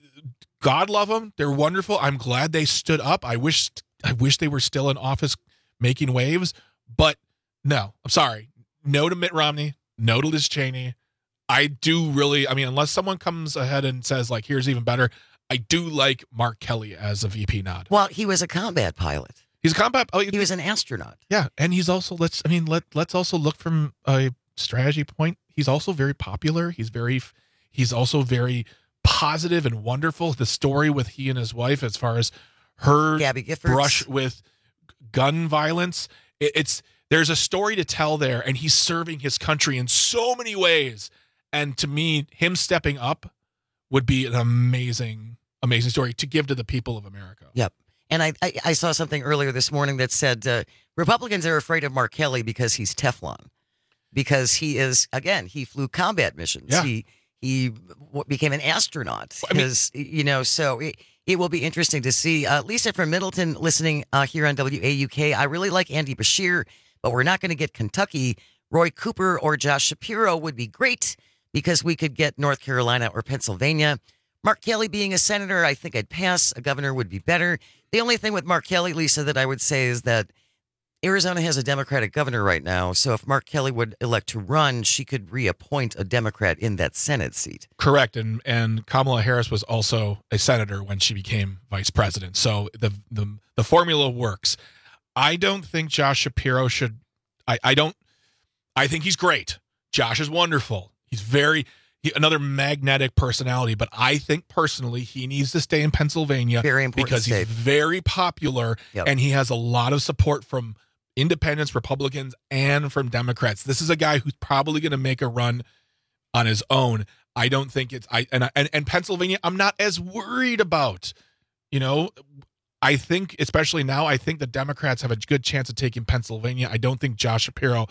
God love them. They're wonderful. I'm glad they stood up. I wish I wish they were still in office making waves. But no, I'm sorry. No to Mitt Romney. No to Liz Cheney. I do really, I mean, unless someone comes ahead and says, like, here's even better, I do like Mark Kelly as a V P nod. Well, he was a combat pilot. He's a combat. Oh, he was an astronaut. Yeah, and he's also let's. I mean, let let's also look from a strategy point. He's also very popular. He's very. He's also very positive and wonderful. The story with he and his wife, as far as her Gabby Giffords. brush with gun violence, it, it's there's a story to tell there, and he's serving his country in so many ways. And to me, him stepping up would be an amazing, amazing story to give to the people of America. Yep. And I, I, I saw something earlier this morning that said uh, Republicans are afraid of Mark Kelly because he's Teflon. Because he is, again, he flew combat missions. Yeah. He he w- became an astronaut. I mean- His, you know, so it, it will be interesting to see. Uh, Lisa from Middleton listening uh, here on W A U K. I really like Andy Bashir, but we're not going to get Kentucky. Roy Cooper or Josh Shapiro would be great because we could get North Carolina or Pennsylvania. Mark Kelly being a senator, I think I'd pass. A governor would be better. The only thing with Mark Kelly, Lisa, that I would say is that Arizona has a Democratic governor right now. So if Mark Kelly would elect to run, she could reappoint a Democrat in that Senate seat. Correct, and and Kamala Harris was also a senator when she became vice president. So the the the formula works. I don't think Josh Shapiro should. I I don't. I think he's great. Josh is wonderful. He's very he, another magnetic personality. But I think personally he needs to stay in Pennsylvania Very important because state. he's very popular Yep. and he has a lot of support from independents, Republicans, and from Democrats. This is a guy who's probably going to make a run on his own. I don't think it's I and, and and Pennsylvania I'm not as worried about. You know, I think especially now I think the Democrats have a good chance of taking Pennsylvania. I don't think Josh Shapiro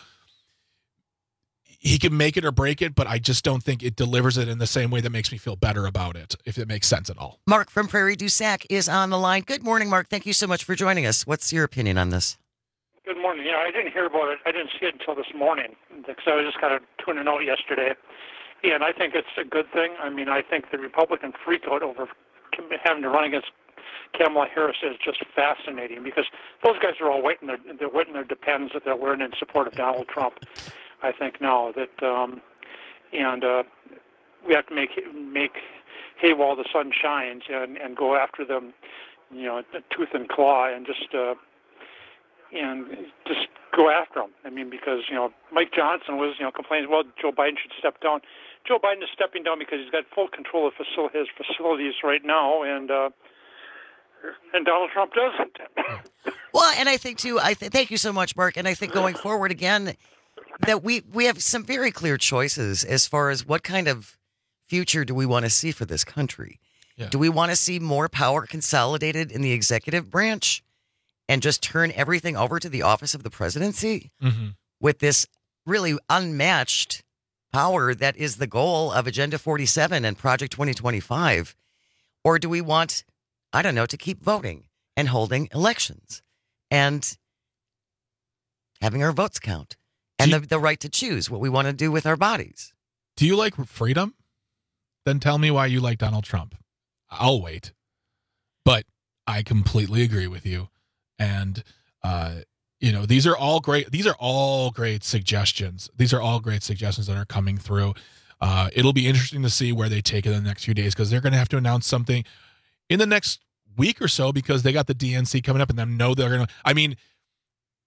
he can make it or break it, but I just don't think it delivers it in the same way that makes me feel better about it, if it makes sense at all. Mark from Prairie du Sac is on the line. Good morning, Mark. Thank you so much for joining us. What's your opinion on this? Good morning. Yeah, I didn't hear about it. I didn't see it until this morning because I was just kind of tuning out yesterday. Yeah, and I think it's a good thing. I mean, I think the Republican freak out over having to run against Kamala Harris is just fascinating because those guys are all waiting their they're waiting their depends that they're wearing in support of Donald Trump. I think now that um, and uh, we have to make make hay while the sun shines and and go after them, you know, tooth and claw and just. Uh, And just go after them. I mean, because, you know, Mike Johnson was, you know, complaining, well, Joe Biden should step down. Joe Biden is stepping down because he's got full control of facil- his facilities right now, and uh, and Donald Trump doesn't. Well, and I think, too, I th- thank you so much, Mark. And I think going forward, again, that we, we have some very clear choices as far as what kind of future do we want to see for this country. Yeah. Do we want to see more power consolidated in the executive branch and just turn everything over to the office of the presidency Mm-hmm. with this really unmatched power that is the goal of Agenda forty-seven and Project twenty twenty-five? Or do we want, I don't know, to keep voting and holding elections and having our votes count and the, the right to choose what we want to do with our bodies? Do you like freedom? Then tell me why you like Donald Trump. I'll wait. But I completely agree with you. And, uh, you know, these are all great. These are all great suggestions. These are all great suggestions that are coming through. Uh, it'll be interesting to see where they take it in the next few days because they're going to have to announce something in the next week or so because they got the D N C coming up and them know they're going to. I mean,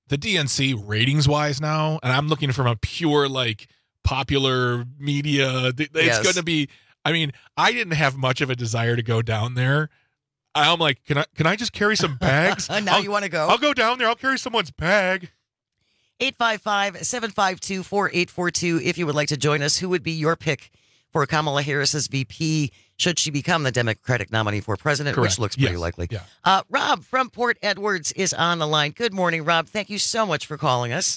the D N C ratings wise now, and I'm looking from a pure like popular media. It's Yes. going to be. I mean, I didn't have much of a desire to go down there. I'm like, can I can I just carry some bags? Now I'll- you want to go? I'll go down there. I'll carry someone's bag. eight five five, seven five two, four eight four two if you would like to join us. Who would be your pick for Kamala Harris as V P should she become the Democratic nominee for president, Correct. which looks pretty Yes. likely. Yeah. Uh, Rob from Port Edwards is on the line. Good morning, Rob. Thank you so much for calling us.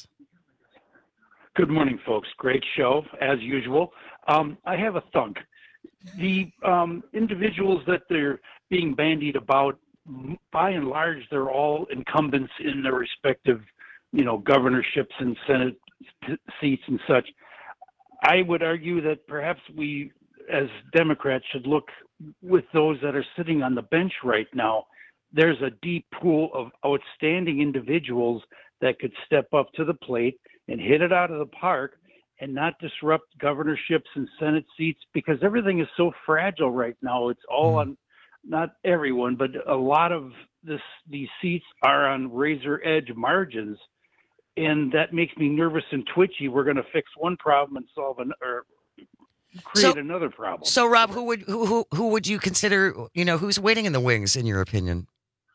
Good morning, folks. Great show, as usual. Um, I have a thunk. The um, individuals that they're being bandied about, m- by and large, they're all incumbents in their respective, you know, governorships and Senate t- seats and such. I would argue that perhaps we, as Democrats, should look with those that are sitting on the bench right now. There's a deep pool of outstanding individuals that could step up to the plate and hit it out of the park and not disrupt governorships and Senate seats, because everything is so fragile right now. It's all on, not everyone, but a lot of this, these seats are on razor edge margins. And that makes me nervous and twitchy. We're going to fix one problem and solve an, or create So- another problem. So, Rob, who would who, who who would you consider? You know, who's waiting in the wings, in your opinion?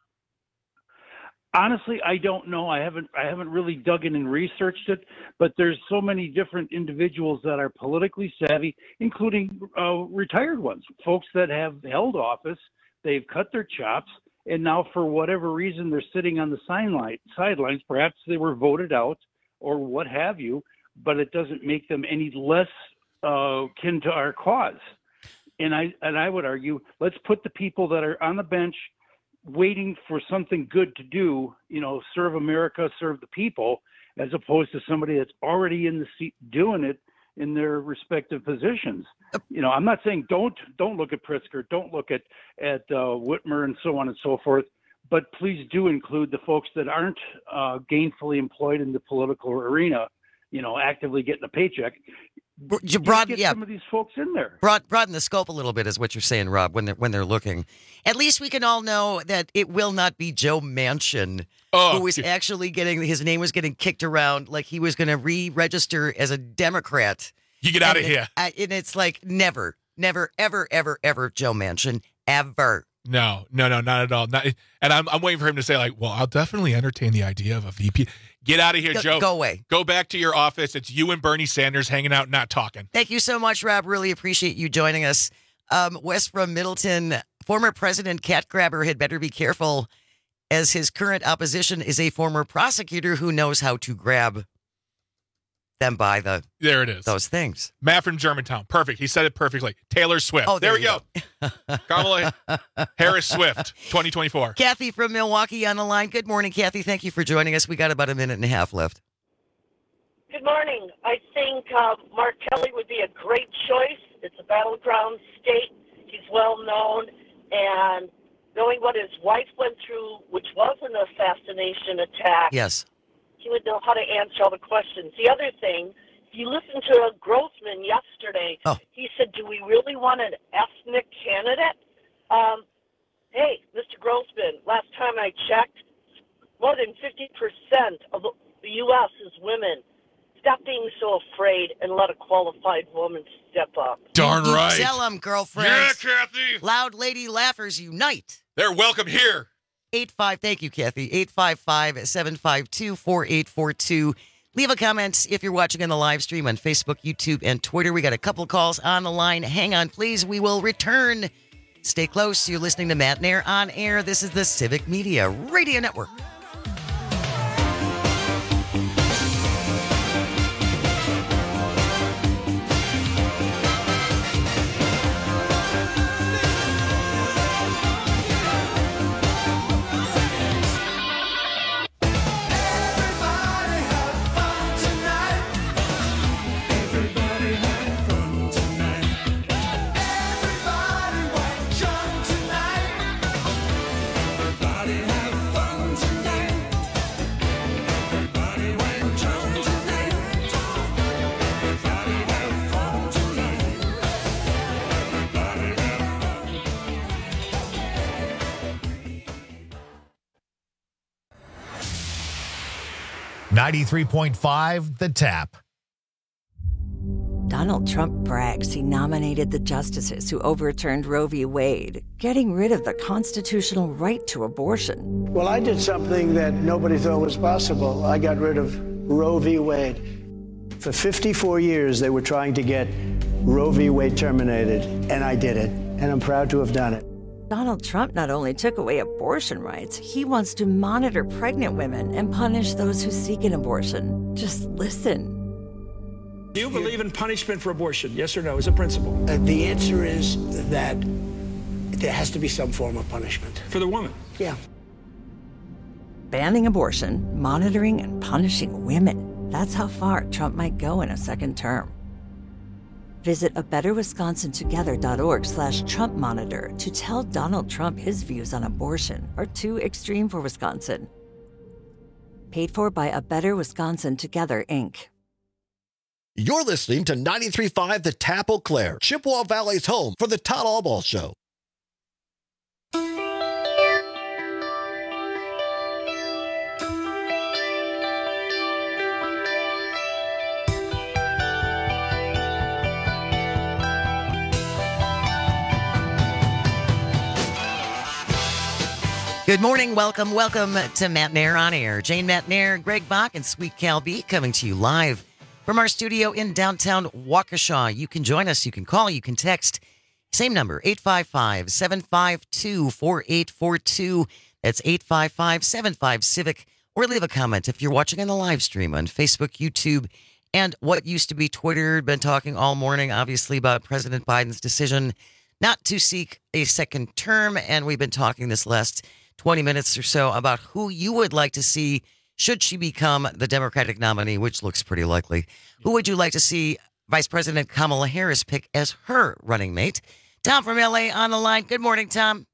Honestly, I don't know. I haven't I haven't really dug in and researched it, but there's so many different individuals that are politically savvy, including uh, retired ones, folks that have held office. They've cut their chops, and now for whatever reason they're sitting on the sideline sidelines. Perhaps they were voted out or what have you, but it doesn't make them any less uh, kin to our cause. And I and I would argue, let's put the people that are on the bench waiting for something good to do, you know, serve America, serve the people, as opposed to somebody that's already in the seat doing it in their respective positions. You know, I'm not saying don't don't look at Pritzker, don't look at at uh, Whitmer and so on and so forth, but please do include the folks that aren't uh, gainfully employed in the political arena, you know, actively getting a paycheck. You broad, get yeah. some of these folks in there. Broad, broaden the scope a little bit is what you're saying, Rob. When they're when they're looking, at least we can all know that it will not be Joe Manchin Oh, who was actually getting his name was getting kicked around like he was going to re-register as a Democrat. You get out of And it- here. I- and it's like never, never, ever, ever, ever Joe Manchin ever. No, no, no, not at all. Not, and I'm, I'm waiting for him to say, like, well, I'll definitely entertain the idea of a V P. Get out of here, Go- Joe. go away. Go back to your office. It's you and Bernie Sanders hanging out, not talking. Thank you so much, Rob. Really appreciate you joining us. Um, Wes from Middleton, former President Cat Grabber had better be careful, as his current opposition is a former prosecutor who knows how to grab them by the There it is. those things. Matt from Germantown. Perfect. He said it perfectly. Taylor Swift. Oh, there, there we you go. Kamala Harris Swift, twenty twenty-four. Kathy from Milwaukee on the line. Good morning, Kathy. Thank you for joining us. We got about a minute and a half left. Good morning. I think uh, Mark Kelly would be a great choice. It's a battleground state. He's well known, and knowing what his wife went through, which was an assassination attack, Yes. he would know how to answer all the questions. The other thing, if you listened to Grossman yesterday, Oh. he said, do we really want an ethnic candidate? Um, hey, Mister Grossman, last time I checked, more than fifty percent of the U S is women. Stop being so afraid and let a qualified woman step up. Darn You right. Tell them, girlfriends. Yeah, Kathy. Loud lady laughers unite. They're welcome here. Eight five. Thank you, Kathy. Eight five five seven five two four eight four two. Leave a comment if you're watching on the live stream on Facebook, YouTube, and Twitter. We got a couple calls on the line. Hang on, please. We will return. Stay close. You're listening to Matt Nair on air. This is the Civic Media Radio Network. Everybody have fun tonight. ninety-three point five The Tap. Donald Trump brags he nominated the justices who overturned Roe v. Wade, getting rid of the constitutional right to abortion. Well, I did something that nobody thought was possible. I got rid of Roe v. Wade. For fifty-four years, they were trying to get Roe v. Wade terminated, and I did it, and I'm proud to have done it. Donald Trump not only took away abortion rights, he wants to monitor pregnant women and punish those who seek an abortion. Just listen. Do you believe in punishment for abortion? Yes or no, as a principle? Uh, the answer is that there has to be some form of punishment. For the woman? Yeah. Banning abortion, monitoring and punishing women. That's how far Trump might go in a second term. Visit a better wisconsin together dot org slash Trump monitor to tell Donald Trump his views on abortion are too extreme for Wisconsin. Paid for by A Better Wisconsin Together, Incorporated. You're listening to ninety-three point five The Tap Eau Claire, Chippewa Valley's home for the Todd Allball Show. Good morning. Welcome, welcome to Matt Nair on Air. Jane Matt Nair, Greg Bach, and Sweet Cal B coming to you live from our studio in downtown Waukesha. You can join us. You can call. You can text. Same number, eight five five, seven five two, four eight four two. That's eight five five, seven five, Civic. Or leave a comment if you're watching on the live stream on Facebook, YouTube, and what used to be Twitter. Been talking all morning, obviously, about President Biden's decision not to seek a second term. And we've been talking this last twenty minutes or so about who you would like to see should she become the Democratic nominee, which looks pretty likely. Who would you like to see Vice President Kamala Harris pick as her running mate? Tom from L A on the line. Good morning, Tom.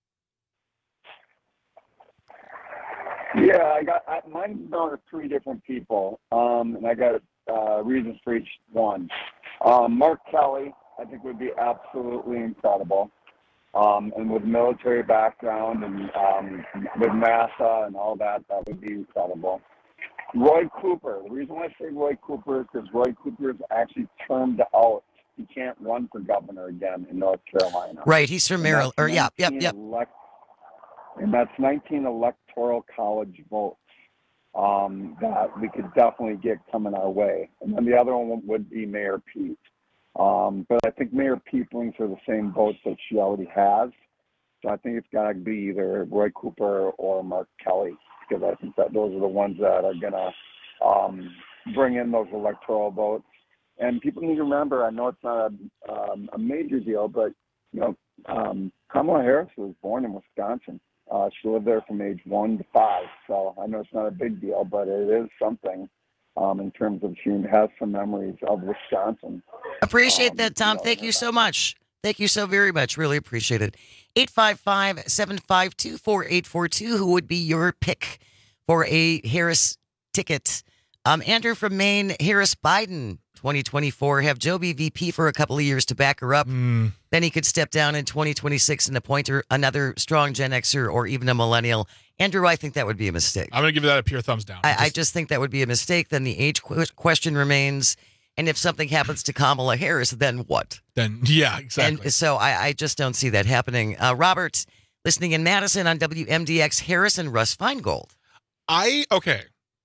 Yeah, I got I, mine's down to three different people, um, and I got uh, reasons for each one. Um, Mark Kelly, I think, would be absolutely incredible. Um, and with military background and um, with NASA and all that, that would be incredible. Roy Cooper. The reason why I say Roy Cooper is because Roy Cooper is actually termed out. He can't run for governor again in North Carolina. Right, he's from Maryland. Or yeah, yep, yep. Elect- and that's nineteen electoral college votes um, that we could definitely get coming our way. And then the other one would be Mayor Pete. Um, but I think Mayor Pete brings her the same votes that she already has. So I think it's got to be either Roy Cooper or Mark Kelly, because I think that those are the ones that are going to um, bring in those electoral votes. And people need to remember, I know it's not a, um, a major deal, but, you know, um, Kamala Harris was born in Wisconsin. Uh, she lived there from age one to five. So I know it's not a big deal, but it is something. Um, in terms of she has some memories of Wisconsin. Appreciate um, that, Tom. You know, Thank you so much. Thank you so very much. Really appreciate it. eight five five, seven five two, four eight four two. Who would be your pick for a Harris ticket? Um, Andrew from Maine, Harris Biden, twenty twenty-four. Have Joe be V P for a couple of years to back her up. Mm. Then he could step down in twenty twenty-six and appoint her another strong Gen Xer or even a millennial. Andrew, I think that would be a mistake. I'm going to give that a pure thumbs down. I, I just think that would be a mistake. Then the age qu- question remains. And if something happens to Kamala Harris, then what? Then, yeah, exactly. And so I, I just don't see that happening. Uh, Robert, listening in Madison on W M D X, Harris and Russ Feingold. I, okay.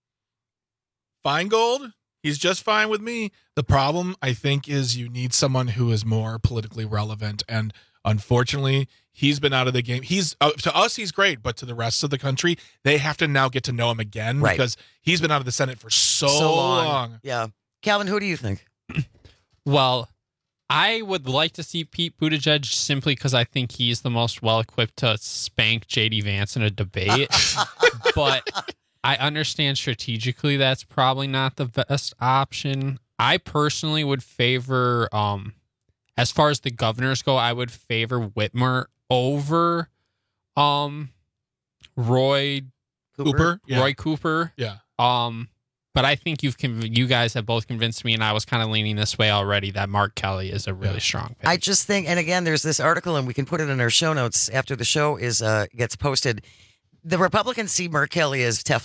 Feingold, he's just fine with me. The problem, I think, is you need someone who is more politically relevant. And unfortunately, he's been out of the game. He's uh, to us, he's great, but to the rest of the country, they have to now get to know him again Right. because he's been out of the Senate for so, So long. long. Yeah. Calvin, who do you think? Well, I would like to see Pete Buttigieg simply because I think he's the most well-equipped to spank J D Vance in a debate. But I understand strategically that's probably not the best option. I personally would favor, um, as far as the governors go, I would favor Whitmer over um, Roy Cooper. Cooper? Yeah. Roy Cooper. Yeah. Um, but I think you've conv- you guys have both convinced me, and I was kind of leaning this way already, that Mark Kelly is a really strong pick. I just think, and again, there's this article, and we can put it in our show notes after the show is uh, gets posted. The Republicans see Mark Kelly as Teflon.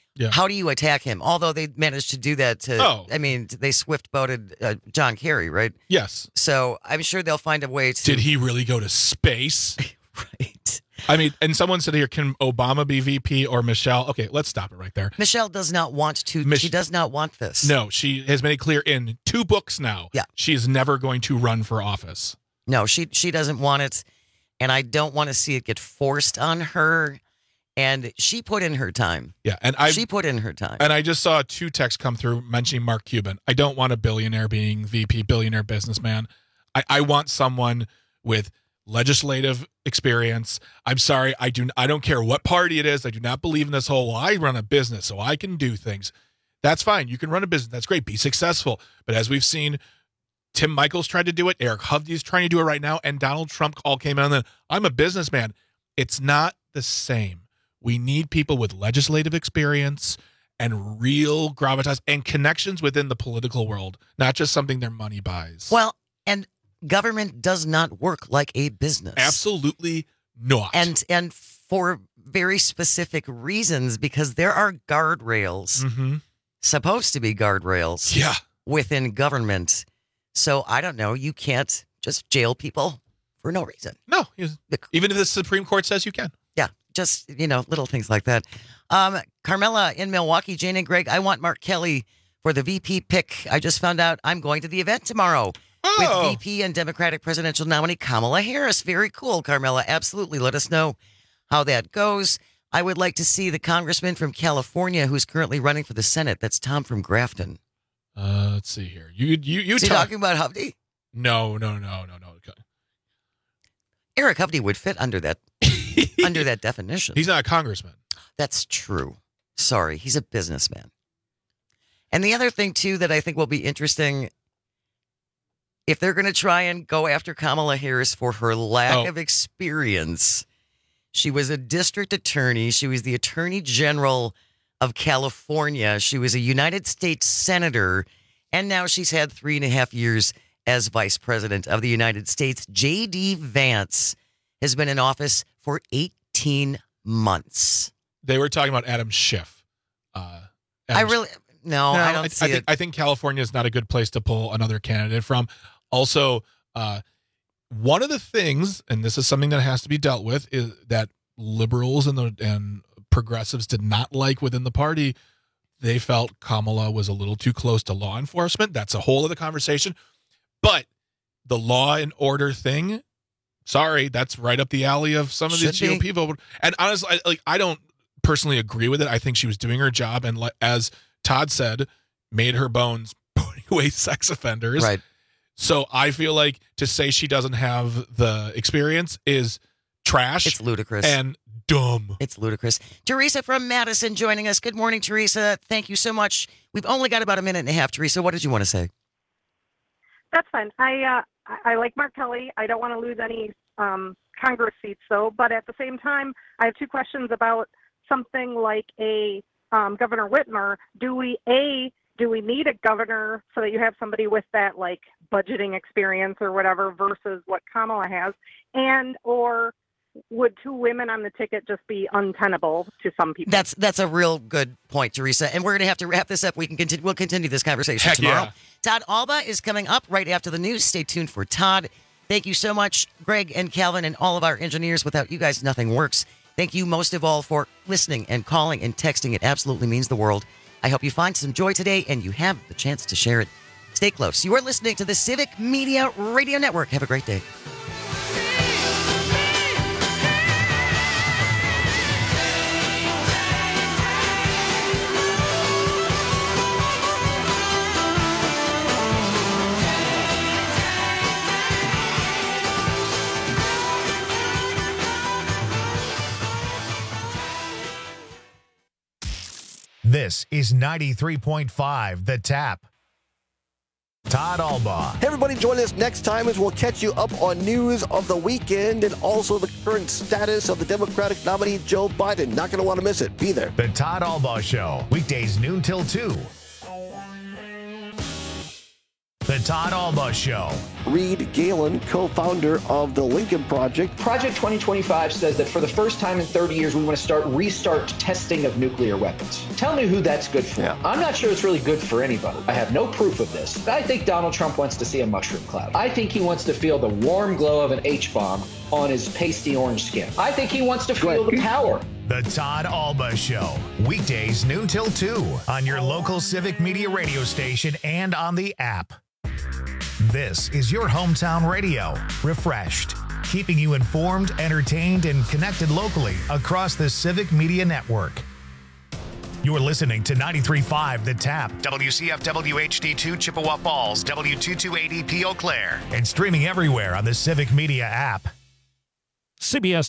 Yeah. How do you attack him? Although they managed to do that to, Oh. I mean, they swift boated uh, John Kerry, right? Yes. So I'm sure they'll find a way to. Did he really go to space? Right. I mean, and someone said here, can Obama be V P or Michelle? Okay, let's stop it right there. Michelle does not want to. Mich- she does not want this. No, she has made it clear in two books now. Yeah. She is never going to run for office. No, she she doesn't want it, and I don't want to see it get forced on her. And she put in her time. Yeah, and I she put in her time. And I just saw two texts come through mentioning Mark Cuban. I don't want a billionaire being V P, billionaire businessman. I, I want someone with legislative experience. I'm sorry, I do. I don't care what party it is. I do not believe in this whole. Well, I run a business, so I can do things. That's fine. You can run a business. That's great. Be successful. But as we've seen, Tim Michaels tried to do it. Eric Hovde is trying to do it right now, and Donald Trump all came out and then I'm a businessman. It's not the same. We need people with legislative experience and real gravitas and connections within the political world, not just something their money buys. Well, and government does not work like a business. Absolutely not. And and for very specific reasons, because there are guardrails, mm-hmm. supposed to be guardrails, yeah. within government. So I don't know. You can't just jail people for no reason. No, even if the Supreme Court says you can. Yeah, just, you know, little things like that. Um, Carmela in Milwaukee, Jane and Greg, I want Mark Kelly for the V P pick. I just found out I'm going to the event tomorrow oh. with V P and Democratic presidential nominee Kamala Harris. Very cool, Carmela. Absolutely. Let us know how that goes. I would like to see the congressman from California who's currently running for the Senate. That's Tom from Grafton. Uh, let's see here. You you you Is he talk- talking about Hovde? No, no, no, no, no. Eric Hovde would fit under that under that definition. He's not a congressman. That's true. Sorry, he's a businessman. And the other thing, too, that I think will be interesting, if they're going to try and go after Kamala Harris for her lack Oh. of experience, she was a district attorney. She was the attorney general of California. She was a United States senator. And now she's had three and a half years as vice president of the United States. J D. Vance has been in office for eighteen months. They were talking about Adam Schiff. Uh, I Adam really, no, I don't I, see I think, it. I think California is not a good place to pull another candidate from. Also, uh, one of the things, and this is something that has to be dealt with, is that liberals and the and progressives did not like within the party. They felt Kamala was a little too close to law enforcement. That's a whole other conversation. But the law and order thing, sorry, that's right up the alley of some of the Should G O P vote. And honestly, I, like I don't personally agree with it. I think she was doing her job, and le- as Todd said, made her bones putting away sex offenders. Right. So I feel like to say she doesn't have the experience is trash. It's ludicrous. And dumb. It's ludicrous. Teresa from Madison joining us. Good morning, Teresa. Thank you so much. We've only got about a minute and a half. Teresa, what did you want to say? That's fine. I uh, I I like Mark Kelly. I don't want to lose any um, Congress seats, though. But at the same time, I have two questions about something like a um, Governor Whitmer. Do we a do we need a governor so that you have somebody with that like budgeting experience or whatever versus what Kamala has, and or would two women on the ticket just be untenable to some people? That's that's a real good point, Teresa. And we're going to have to wrap this up. We can continue. We'll continue this conversation Heck tomorrow. yeah. Todd Alba is coming up right after the news. Stay tuned for Todd. Thank you so much, Greg and Calvin and all of our engineers. Without you guys, nothing works. Thank you most of all for listening and calling and texting. It absolutely means the world. I hope you find some joy today and you have the chance to share it. Stay close. You are listening to the Civic Media Radio Network. Have a great day. This is ninety-three point five The Tap. Todd Alba. Hey, everybody, join us next time as we'll catch you up on news of the weekend and also the current status of the Democratic nominee, Joe Biden. Not going to want to miss it. Be there. The Todd Alba Show, weekdays noon till two. The The Todd Alba Show. Reed Galen, co-founder of the Lincoln Project. Project twenty twenty-five says that for the first time in thirty years, we want to start restart testing of nuclear weapons. Tell me who that's good for. Yeah. I'm not sure it's really good for anybody. I have no proof of this. I think Donald Trump wants to see a mushroom cloud. I think he wants to feel the warm glow of an H-bomb on his pasty orange skin. I think he wants to feel the power. The Todd Alba Show. Weekdays noon till two on your local Civic Media radio station and on the app. This is your hometown radio. Refreshed. Keeping you informed, entertained, and connected locally across the Civic Media Network. You're listening to ninety-three point five The Tap, W C F W H D two Chippewa Falls, W two two eight E P Eau Claire, and streaming everywhere on the Civic Media app. C B S